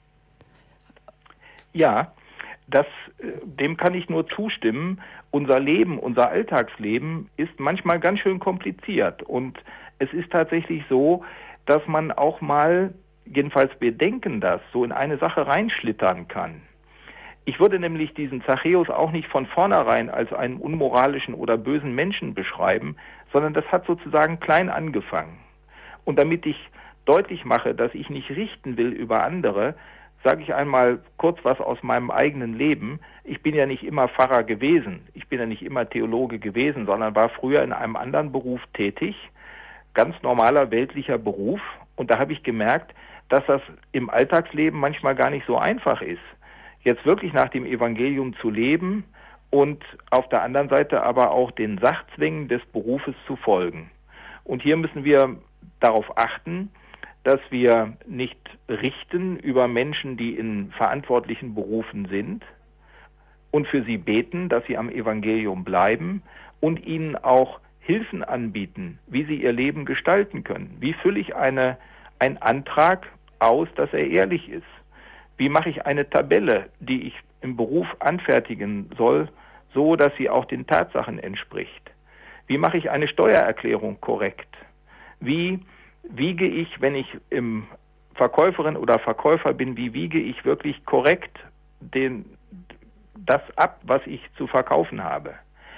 Ja, das, dem kann ich nur zustimmen. Unser Leben, unser Alltagsleben ist manchmal ganz schön kompliziert, und es ist tatsächlich so, dass man auch mal, jedenfalls wir denken das, so in eine Sache reinschlittern kann. Ich würde nämlich diesen Zachäus auch nicht von vornherein als einen unmoralischen oder bösen Menschen beschreiben, sondern das hat sozusagen klein angefangen. Und damit ich deutlich mache, dass ich nicht richten will über andere, sage ich einmal kurz was aus meinem eigenen Leben. Ich bin ja nicht immer Pfarrer gewesen, ich bin ja nicht immer Theologe gewesen, sondern war früher in einem anderen Beruf tätig, ganz normaler weltlicher Beruf. Und da habe ich gemerkt, dass das im Alltagsleben manchmal gar nicht so einfach ist, jetzt wirklich nach dem Evangelium zu leben und auf der anderen Seite aber auch den Sachzwängen des Berufes zu folgen. Und hier müssen wir darauf achten, dass wir nicht richten über Menschen, die in verantwortlichen Berufen sind, und für sie beten, dass sie am Evangelium bleiben und ihnen auch Hilfen anbieten, wie sie ihr Leben gestalten können. Wie fülle ich eine, einen Antrag aus, dass er ehrlich ist? Wie mache ich eine Tabelle, die ich im Beruf anfertigen soll, so dass sie auch den Tatsachen entspricht? Wie mache ich eine Steuererklärung korrekt? Wie wiege ich, wenn ich im Verkäuferin oder Verkäufer bin, wie wiege ich wirklich korrekt den, das ab, was ich zu verkaufen habe?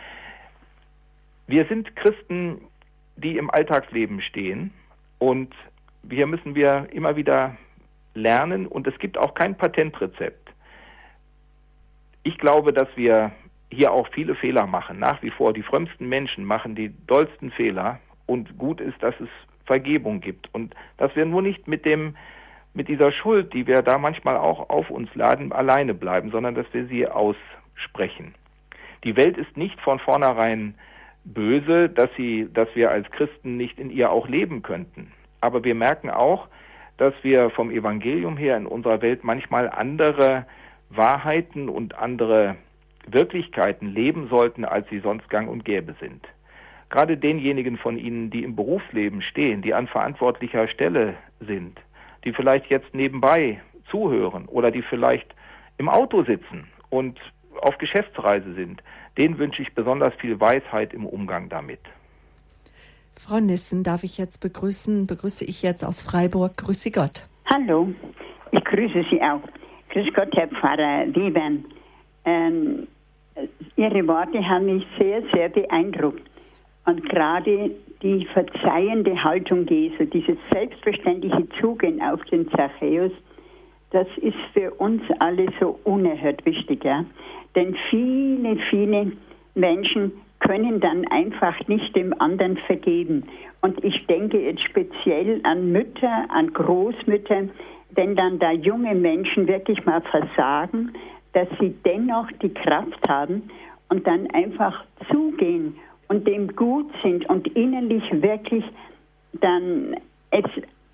Wir sind Christen, die im Alltagsleben stehen, und hier müssen wir immer wieder lernen, und es gibt auch kein Patentrezept. Ich glaube, dass wir hier auch viele Fehler machen. Nach wie vor, die frömmsten Menschen machen die dollsten Fehler, und gut ist, dass es Vergebung gibt und dass wir nur nicht mit dem, mit dieser Schuld, die wir da manchmal auch auf uns laden, alleine bleiben, sondern dass wir sie aussprechen. Die Welt ist nicht von vornherein böse, dass sie, dass wir als Christen nicht in ihr auch leben könnten. Aber wir merken auch, dass wir vom Evangelium her in unserer Welt manchmal andere Wahrheiten und andere Wirklichkeiten leben sollten, als sie sonst gang und gäbe sind. Gerade denjenigen von Ihnen, die im Berufsleben stehen, die an verantwortlicher Stelle sind, die vielleicht jetzt nebenbei zuhören oder die vielleicht im Auto sitzen und auf Geschäftsreise sind, denen wünsche ich besonders viel Weisheit im Umgang damit. Frau Nissen darf ich jetzt begrüßen, begrüße ich jetzt aus Freiburg. Grüße Gott. Hallo, ich grüße Sie auch. Grüß Gott, Herr Pfarrer Webern. Ähm, Ihre Worte haben mich sehr, sehr beeindruckt. Und gerade die verzeihende Haltung Jesu, dieses selbstverständliche Zugehen auf den Zachäus, das ist für uns alle so unerhört wichtig. Ja? Denn viele, viele Menschen können dann einfach nicht dem anderen vergeben. Und ich denke jetzt speziell an Mütter, an Großmütter, wenn dann da junge Menschen wirklich mal versagen, dass sie dennoch die Kraft haben und dann einfach zugehen und dem gut sind und innerlich wirklich dann es also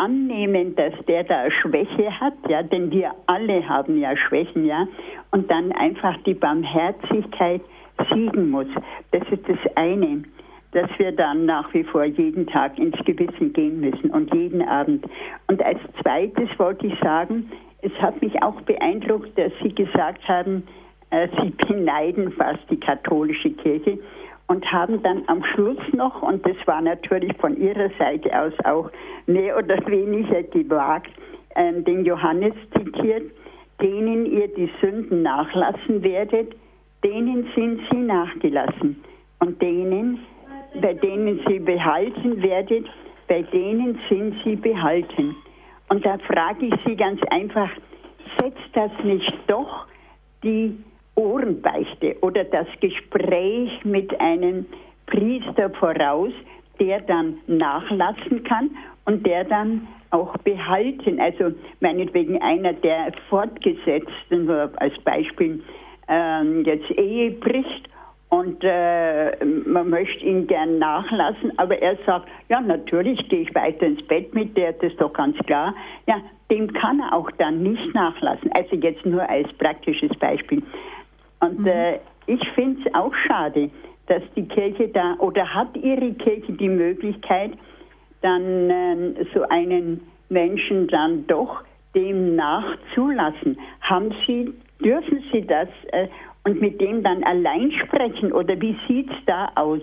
annehmen, dass der da eine Schwäche hat, ja, denn wir alle haben ja Schwächen, ja, und dann einfach die Barmherzigkeit siegen muss. Das ist das eine, dass wir dann nach wie vor jeden Tag ins Gewissen gehen müssen und jeden Abend. Und als zweites wollte ich sagen, es hat mich auch beeindruckt, dass Sie gesagt haben, äh, Sie beneiden fast die katholische Kirche und haben dann am Schluss noch, und das war natürlich von Ihrer Seite aus auch mehr oder weniger gewagt, äh, den Johannes zitiert, denen ihr die Sünden nachlassen werdet, denen sind sie nachgelassen. Und denen, bei denen sie behalten werdet, bei denen sind sie behalten. Und da frage ich Sie ganz einfach, setzt das nicht doch die Ohrenbeichte oder das Gespräch mit einem Priester voraus, der dann nachlassen kann und der dann auch behalten, also meinetwegen einer, der fortgesetzten, nur als Beispiel, ähm, jetzt Ehe bricht und äh, man möchte ihn gern nachlassen, aber er sagt, ja natürlich gehe ich weiter ins Bett mit der, das ist doch ganz klar. Ja, dem kann er auch dann nicht nachlassen, also jetzt nur als praktisches Beispiel. Und mhm. äh, ich finde es auch schade, dass die Kirche da, oder hat Ihre Kirche die Möglichkeit, dann äh, so einen Menschen dann doch dem nachzulassen? Haben Sie, dürfen Sie das äh, und mit dem dann allein sprechen, oder wie sieht es da aus?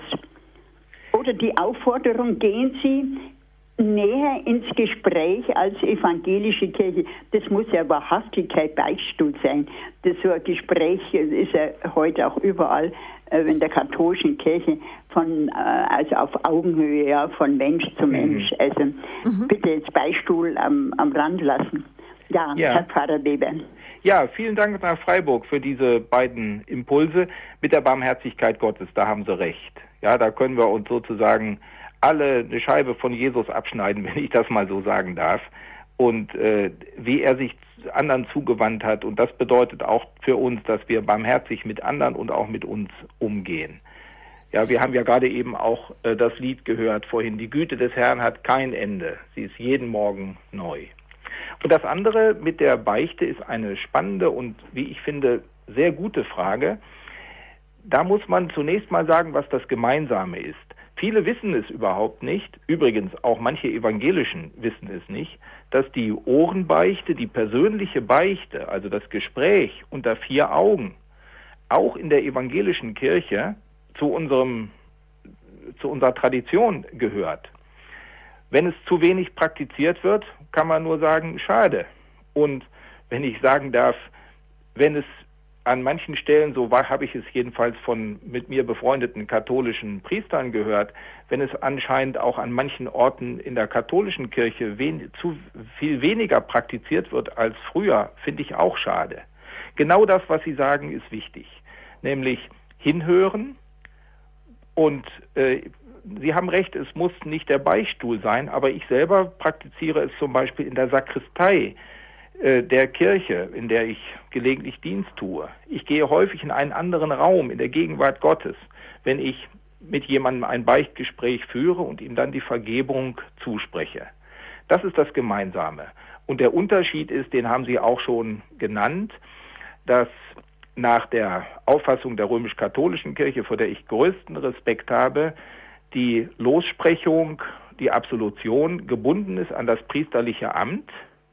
Oder die Aufforderung, gehen Sie näher ins Gespräch als evangelische Kirche. Das muss ja wahrhaftig kein Beichtstuhl sein. Das so ein Gespräch ist ja heute auch überall äh, in der katholischen Kirche von, äh, also auf Augenhöhe, ja, von Mensch zu Mensch. Mhm. Also mhm. bitte jetzt Beichtstuhl am, am Rand lassen. Ja, ja, Herr Pfarrer Weber. Ja, vielen Dank nach Freiburg für diese beiden Impulse mit der Barmherzigkeit Gottes. Da haben Sie recht. Ja, da können wir uns sozusagen alle eine Scheibe von Jesus abschneiden, wenn ich das mal so sagen darf. Und äh, wie er sich anderen zugewandt hat. Und das bedeutet auch für uns, dass wir barmherzig mit anderen und auch mit uns umgehen. Ja, wir haben ja gerade eben auch äh, das Lied gehört vorhin. Die Güte des Herrn hat kein Ende. Sie ist jeden Morgen neu. Und das andere mit der Beichte ist eine spannende und, wie ich finde, sehr gute Frage. Da muss man zunächst mal sagen, was das Gemeinsame ist. Viele wissen es überhaupt nicht, übrigens auch manche Evangelischen wissen es nicht, dass die Ohrenbeichte, die persönliche Beichte, also das Gespräch unter vier Augen, auch in der evangelischen Kirche zu unserem, zu unserer Tradition gehört. Wenn es zu wenig praktiziert wird, kann man nur sagen, schade. Und wenn ich sagen darf, wenn es an manchen Stellen, so war, habe ich es jedenfalls von mit mir befreundeten katholischen Priestern gehört, wenn es anscheinend auch an manchen Orten in der katholischen Kirche wen, zu viel weniger praktiziert wird als früher, finde ich auch schade. Genau das, was Sie sagen, ist wichtig, nämlich hinhören und äh, Sie haben recht, es muss nicht der Beichtstuhl sein, aber ich selber praktiziere es zum Beispiel in der Sakristei der Kirche, in der ich gelegentlich Dienst tue. Ich gehe häufig in einen anderen Raum, in der Gegenwart Gottes, wenn ich mit jemandem ein Beichtgespräch führe und ihm dann die Vergebung zuspreche. Das ist das Gemeinsame. Und der Unterschied ist, den haben Sie auch schon genannt, dass nach der Auffassung der römisch-katholischen Kirche, vor der ich größten Respekt habe, die Lossprechung, die Absolution gebunden ist an das priesterliche Amt,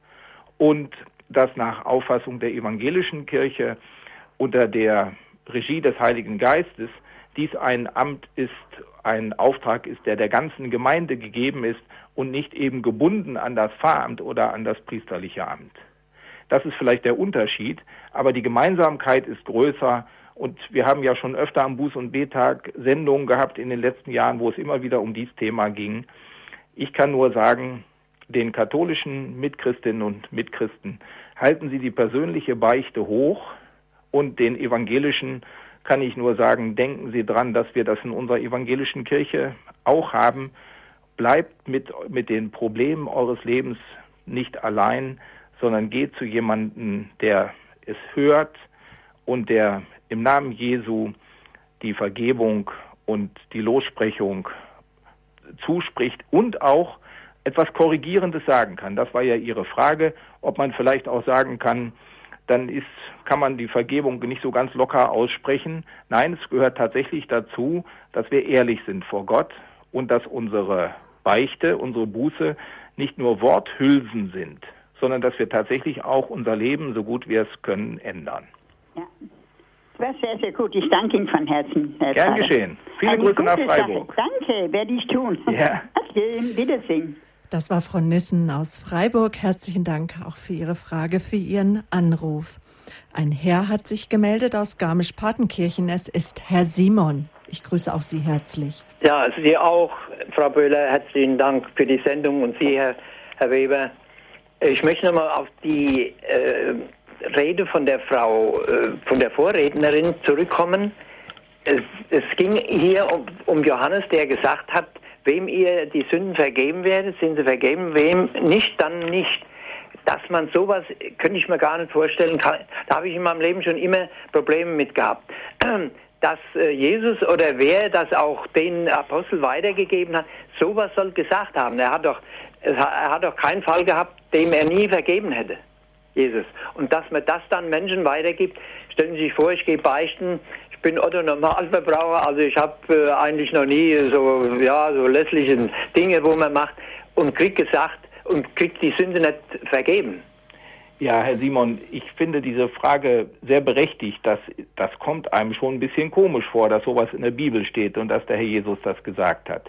und dass nach Auffassung der evangelischen Kirche unter der Regie des Heiligen Geistes dies ein Amt ist, ein Auftrag ist, der der ganzen Gemeinde gegeben ist und nicht eben gebunden an das Pfarramt oder an das priesterliche Amt. Das ist vielleicht der Unterschied, aber die Gemeinsamkeit ist größer und wir haben ja schon öfter am Buß- und Bettag Sendungen gehabt in den letzten Jahren, wo es immer wieder um dieses Thema ging. Ich kann nur sagen, den katholischen Mitchristinnen und Mitchristen halten Sie die persönliche Beichte hoch und den evangelischen kann ich nur sagen, denken Sie dran, dass wir das in unserer evangelischen Kirche auch haben. Bleibt mit, mit den Problemen eures Lebens nicht allein, sondern geht zu jemandem, der es hört und der im Namen Jesu die Vergebung und die Lossprechung zuspricht und auch etwas Korrigierendes sagen kann. Das war ja Ihre Frage, ob man vielleicht auch sagen kann, dann ist, kann man die Vergebung nicht so ganz locker aussprechen. Nein, es gehört tatsächlich dazu, dass wir ehrlich sind vor Gott und dass unsere Beichte, unsere Buße nicht nur Worthülsen sind, sondern dass wir tatsächlich auch unser Leben, so gut wir es können, ändern. Ja, das war sehr, sehr gut. Ich danke Ihnen von Herzen, Herr Gern Pfarrer. geschehen. Viele Eine Grüße nach gute Freiburg. Sache. Danke, werde ich tun. Ja. Okay, Wiedersehen. Das war Frau Nissen aus Freiburg. Herzlichen Dank auch für Ihre Frage, für Ihren Anruf. Ein Herr hat sich gemeldet aus Garmisch-Partenkirchen. Es ist Herr Simon. Ich grüße auch Sie herzlich. Ja, Sie auch, Frau Böhler. Herzlichen Dank für die Sendung und Sie, Herr, Herr Weber. Ich möchte nochmal auf die äh, Rede von der Frau, äh, von der Vorrednerin zurückkommen. Es, es ging hier um, um Johannes, der gesagt hat, wem ihr die Sünden vergeben werdet, sind sie vergeben, wem nicht, dann nicht. Dass man sowas, könnte ich mir gar nicht vorstellen, kann, da habe ich in meinem Leben schon immer Probleme mit gehabt. Dass äh, Jesus oder wer das auch den Apostel weitergegeben hat, sowas soll gesagt haben. Er hat doch, er hat doch keinen Fall gehabt, dem er nie vergeben hätte, Jesus. Und dass man das dann Menschen weitergibt, stellen Sie sich vor, ich gehe beichten, ich bin Otto Normalverbraucher, also ich habe äh, eigentlich noch nie so, ja, so lässliche Dinge, wo man macht, und krieg gesagt, und kriegt die Sünde nicht vergeben. Ja, Herr Simon, ich finde diese Frage sehr berechtigt. Das, das kommt einem schon ein bisschen komisch vor, dass sowas in der Bibel steht und dass der Herr Jesus das gesagt hat.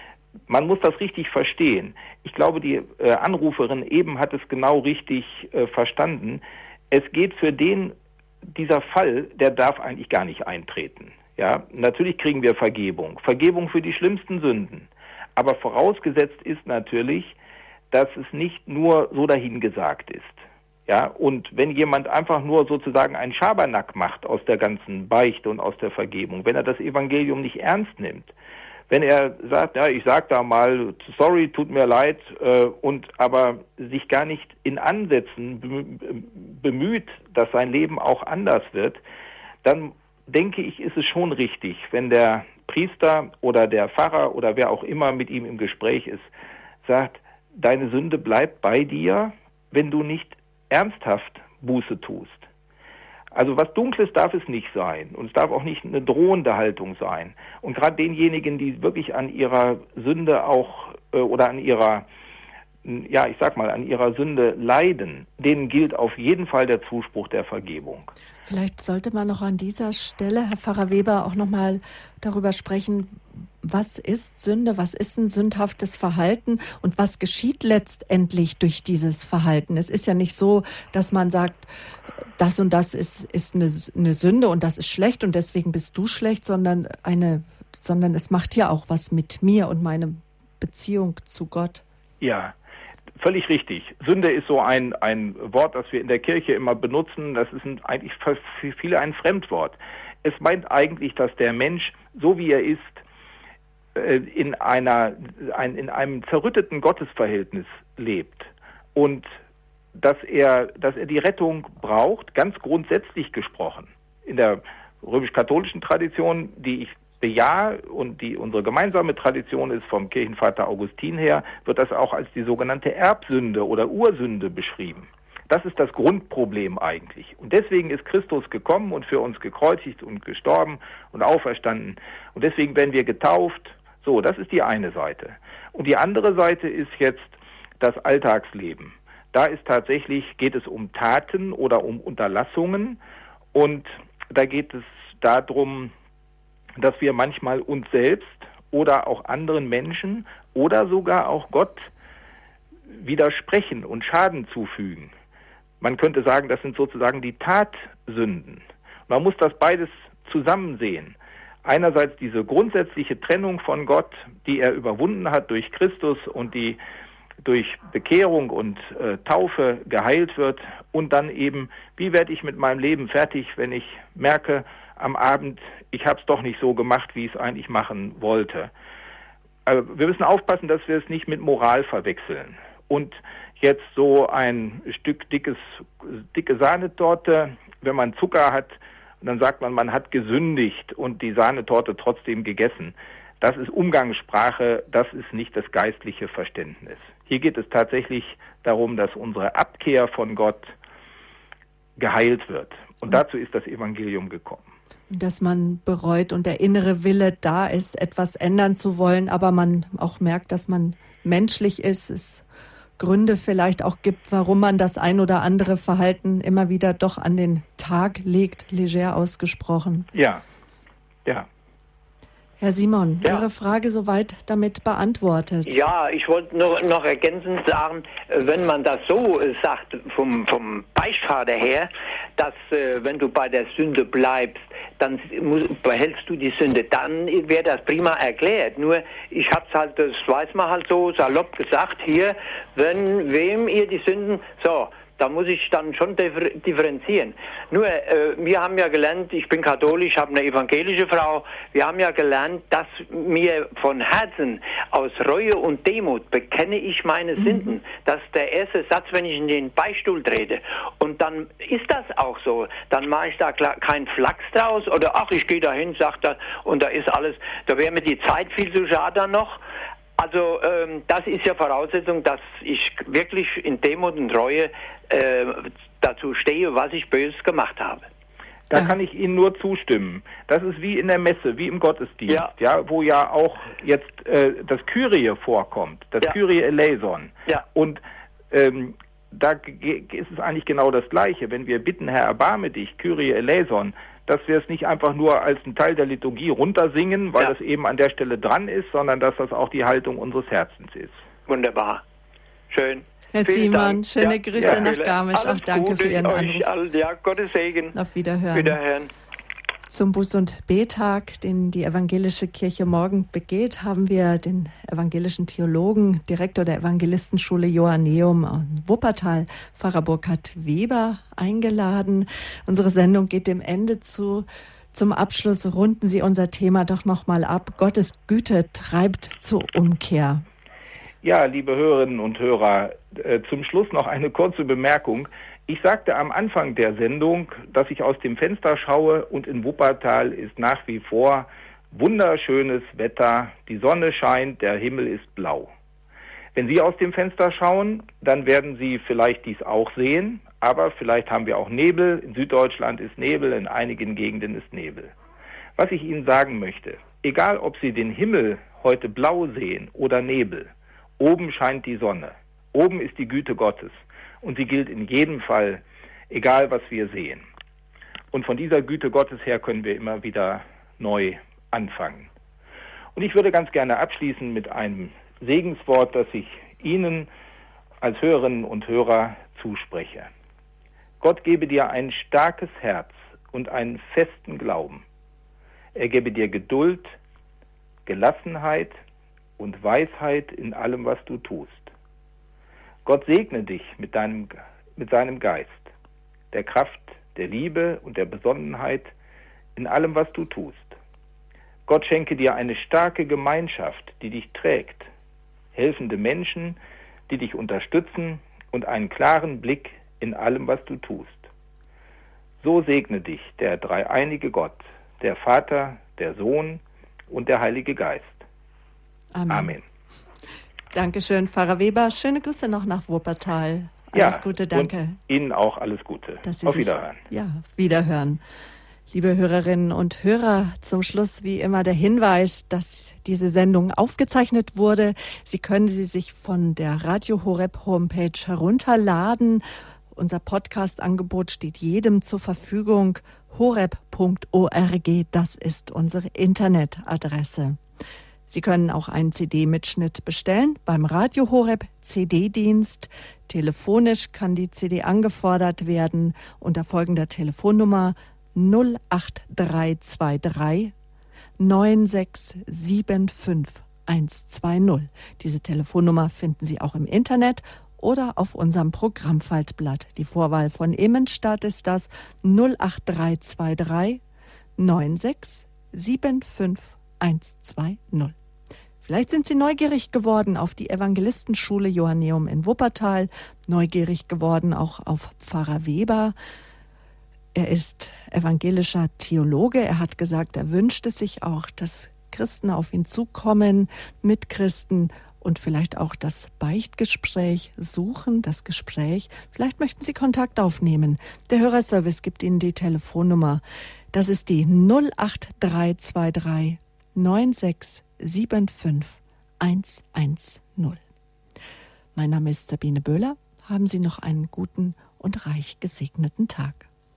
Man muss das richtig verstehen. Ich glaube, die äh, Anruferin eben hat es genau richtig äh, verstanden. Es geht für den, dieser Fall, der darf eigentlich gar nicht eintreten. Ja, natürlich kriegen wir Vergebung. Vergebung für die schlimmsten Sünden. Aber vorausgesetzt ist natürlich, dass es nicht nur so dahingesagt ist. Ja, und wenn jemand einfach nur sozusagen einen Schabernack macht aus der ganzen Beichte und aus der Vergebung, wenn er das Evangelium nicht ernst nimmt, wenn er sagt, ja, ich sag da mal, sorry, tut mir leid, äh, und aber sich gar nicht in Ansätzen bemüht, dass sein Leben auch anders wird, dann denke ich, ist es schon richtig, wenn der Priester oder der Pfarrer oder wer auch immer mit ihm im Gespräch ist, sagt, deine Sünde bleibt bei dir, wenn du nicht ernsthaft Buße tust. Also was Dunkles darf es nicht sein und es darf auch nicht eine drohende Haltung sein. Und gerade denjenigen, die wirklich an ihrer Sünde auch äh, oder an ihrer, ja, ich sag mal, an ihrer Sünde leiden, denen gilt auf jeden Fall der Zuspruch der Vergebung. Vielleicht sollte man noch an dieser Stelle, Herr Pfarrer Weber, auch noch mal darüber sprechen, was ist Sünde, was ist ein sündhaftes Verhalten und was geschieht letztendlich durch dieses Verhalten. Es ist ja nicht so, dass man sagt, das und das ist, ist eine, eine Sünde und das ist schlecht und deswegen bist du schlecht, sondern eine, sondern es macht ja auch was mit mir und meine Beziehung zu Gott. Ja, völlig richtig. Sünde ist so ein, ein Wort, das wir in der Kirche immer benutzen. Das ist ein, eigentlich für viele ein Fremdwort. Es meint eigentlich, dass der Mensch, so wie er ist, in einer, ein, in einem zerrütteten Gottesverhältnis lebt und dass er, dass er die Rettung braucht, ganz grundsätzlich gesprochen. In der römisch-katholischen Tradition, die ich bejahe und die unsere gemeinsame Tradition ist vom Kirchenvater Augustin her, wird das auch als die sogenannte Erbsünde oder Ursünde beschrieben. Das ist das Grundproblem eigentlich. Und deswegen ist Christus gekommen und für uns gekreuzigt und gestorben und auferstanden. Und deswegen werden wir getauft. So, das ist die eine Seite. Und die andere Seite ist jetzt das Alltagsleben. Da ist tatsächlich, geht es um Taten oder um Unterlassungen und da geht es darum, dass wir manchmal uns selbst oder auch anderen Menschen oder sogar auch Gott widersprechen und Schaden zufügen. Man könnte sagen, das sind sozusagen die Tatsünden. Man muss das beides zusammen sehen. Einerseits diese grundsätzliche Trennung von Gott, die er überwunden hat durch Christus und die durch Bekehrung und äh, Taufe geheilt wird. Und dann eben, wie werde ich mit meinem Leben fertig, wenn ich merke am Abend, ich habe es doch nicht so gemacht, wie ich es eigentlich machen wollte. Also wir müssen aufpassen, dass wir es nicht mit Moral verwechseln. Und jetzt so ein Stück dickes, dicke Sahnetorte, wenn man Zucker hat, und dann sagt man, man hat gesündigt und die Sahnetorte trotzdem gegessen. Das ist Umgangssprache, das ist nicht das geistliche Verständnis. Hier geht es tatsächlich darum, dass unsere Abkehr von Gott geheilt wird. Und dazu ist das Evangelium gekommen. Dass man bereut und der innere Wille da ist, etwas ändern zu wollen, aber man auch merkt, dass man menschlich ist, es Gründe vielleicht auch gibt, warum man das ein oder andere Verhalten immer wieder doch an den Tag legt, leger ausgesprochen. Ja, ja. Herr Simon, Ja. Ihre Frage soweit damit beantwortet. Ja, ich wollte noch, noch ergänzend sagen, äh, wenn man das so äh, sagt, vom, vom Beichtvater her, dass äh, wenn du bei der Sünde bleibst, dann muss, behältst du die Sünde, dann wäre das prima erklärt. Nur, ich hab's halt, das weiß man halt so salopp gesagt, hier, wenn wem ihr die Sünden, so, da muss ich dann schon differ- differenzieren. Nur, äh, wir haben ja gelernt, ich bin katholisch, habe eine evangelische Frau, wir haben ja gelernt, dass mir von Herzen aus Reue und Demut bekenne ich meine Sünden. Das ist der erste Satz, wenn ich in den Beichtstuhl trete. Und dann ist das auch so. Dann mache ich da klar, keinen Flachs draus oder ach, ich gehe dahin, sagt er, und da ist alles, da wäre mir die Zeit viel zu schade dann noch. Also ähm, das ist ja Voraussetzung, dass ich wirklich in Demut und Reue äh, dazu stehe, was ich Böses gemacht habe. Da kann ich Ihnen nur zustimmen. Das ist wie in der Messe, wie im Gottesdienst, ja, Ja. wo ja auch jetzt äh, das Kyrie vorkommt, das Ja. Kyrie eleison. Ja. Und ähm, da ge- ist es eigentlich genau das Gleiche. Wenn wir bitten, Herr, erbarme dich, Kyrie eleison, dass wir es nicht einfach nur als ein Teil der Liturgie runtersingen, weil Ja. das eben an der Stelle dran ist, sondern dass das auch die Haltung unseres Herzens ist. Wunderbar. Schön. Herr Vielen Simon, Dank. schöne Ja. Grüße Ja. nach Garmisch. Alles Auch danke Gute für Ihren euch Anruf. allen. Ja, Gottes Segen. Auf Wiederhören. Wiederhören. Zum Buß- und Betag, den die evangelische Kirche morgen begeht, haben wir den evangelischen Theologen, Direktor der Evangelistenschule Johanneum in Wuppertal, Pfarrer Burkhard Weber, eingeladen. Unsere Sendung geht dem Ende zu. Zum Abschluss runden Sie unser Thema doch nochmal ab. Gottes Güte treibt zur Umkehr. Ja, liebe Hörerinnen und Hörer, äh, zum Schluss noch eine kurze Bemerkung. Ich sagte am Anfang der Sendung, dass ich aus dem Fenster schaue und in Wuppertal ist nach wie vor wunderschönes Wetter, die Sonne scheint, der Himmel ist blau. Wenn Sie aus dem Fenster schauen, dann werden Sie vielleicht dies auch sehen, aber vielleicht haben wir auch Nebel. In Süddeutschland ist Nebel, in einigen Gegenden ist Nebel. Was ich Ihnen sagen möchte, egal ob Sie den Himmel heute blau sehen oder Nebel, oben scheint die Sonne, oben ist die Güte Gottes. Und sie gilt in jedem Fall, egal was wir sehen. Und von dieser Güte Gottes her können wir immer wieder neu anfangen. Und ich würde ganz gerne abschließen mit einem Segenswort, das ich Ihnen als Hörerinnen und Hörer zuspreche. Gott gebe dir ein starkes Herz und einen festen Glauben. Er gebe dir Geduld, Gelassenheit und Weisheit in allem, was du tust. Gott segne dich mit deinem, mit seinem Geist, der Kraft, der Liebe und der Besonnenheit in allem, was du tust. Gott schenke dir eine starke Gemeinschaft, die dich trägt, helfende Menschen, die dich unterstützen und einen klaren Blick in allem, was du tust. So segne dich der dreieinige Gott, der Vater, der Sohn und der Heilige Geist. Amen. Amen. Dankeschön, Pfarrer Weber. Schöne Grüße noch nach Wuppertal. Alles ja, Gute, danke. Und Ihnen auch alles Gute. Dass Sie Auf sich, Wiederhören. Ja, Wiederhören. Liebe Hörerinnen und Hörer, zum Schluss wie immer der Hinweis, dass diese Sendung aufgezeichnet wurde. Sie können sie sich von der Radio Horeb Homepage herunterladen. Unser Podcast-Angebot steht jedem zur Verfügung. horeb punkt org, das ist unsere Internetadresse. Sie können auch einen C D-Mitschnitt bestellen beim Radio Horeb C D-Dienst. Telefonisch kann die C D angefordert werden unter folgender Telefonnummer null acht drei zwei drei neun sechs sieben fünf eins zwei null. Diese Telefonnummer finden Sie auch im Internet oder auf unserem Programmfaltblatt. Die Vorwahl von Immenstadt ist das null acht drei zwei drei neun sechs sieben fünf eins zwei null. Vielleicht sind Sie neugierig geworden auf die Evangelistenschule Johanneum in Wuppertal, neugierig geworden auch auf Pfarrer Weber. Er ist evangelischer Theologe. Er hat gesagt, er wünscht es sich auch, dass Christen auf ihn zukommen, Mitchristen, und vielleicht auch das Beichtgespräch suchen, das Gespräch. Vielleicht möchten Sie Kontakt aufnehmen. Der Hörerservice gibt Ihnen die Telefonnummer. Das ist die null acht drei zwei drei neun sechs sieben fünf eins eins null. Mein Name ist Sabine Böhler. Haben Sie noch einen guten und reich gesegneten Tag.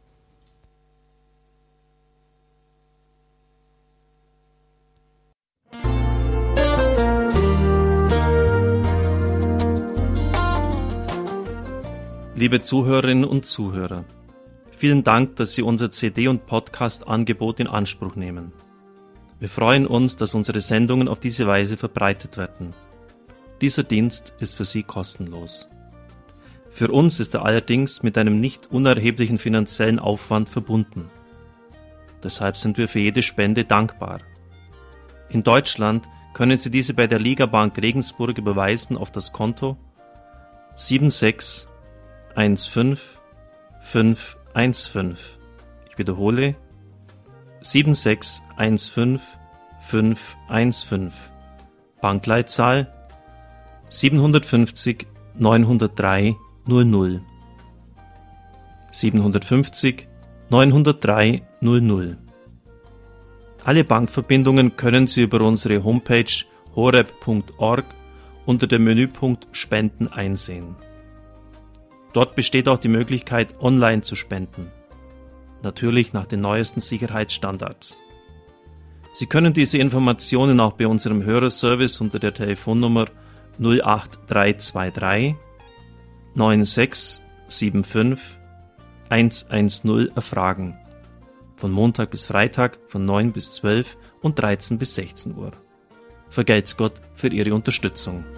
Liebe Zuhörerinnen und Zuhörer, vielen Dank, dass Sie unser C D- und Podcast-Angebot in Anspruch nehmen. Wir freuen uns, dass unsere Sendungen auf diese Weise verbreitet werden. Dieser Dienst ist für Sie kostenlos. Für uns ist er allerdings mit einem nicht unerheblichen finanziellen Aufwand verbunden. Deshalb sind wir für jede Spende dankbar. In Deutschland können Sie diese bei der Ligabank Regensburg überweisen auf das Konto sieben sechs eins fünf fünf eins fünf. Ich wiederhole sieben sechs eins fünf fünf eins fünf. Bankleitzahl siebenhundertfünfzig neunhundertdrei null null. siebenhundertfünfzig neunhundertdrei null null. Alle Bankverbindungen können Sie über unsere Homepage horeb punkt org unter dem Menüpunkt Spenden einsehen. Dort besteht auch die Möglichkeit, online zu spenden. Natürlich nach den neuesten Sicherheitsstandards. Sie können diese Informationen auch bei unserem Hörerservice unter der Telefonnummer null acht drei zwei drei neun sechs sieben fünf eins eins null erfragen. Von Montag bis Freitag von neun bis zwölf und dreizehn bis sechzehn Uhr. Vergelt's Gott für Ihre Unterstützung.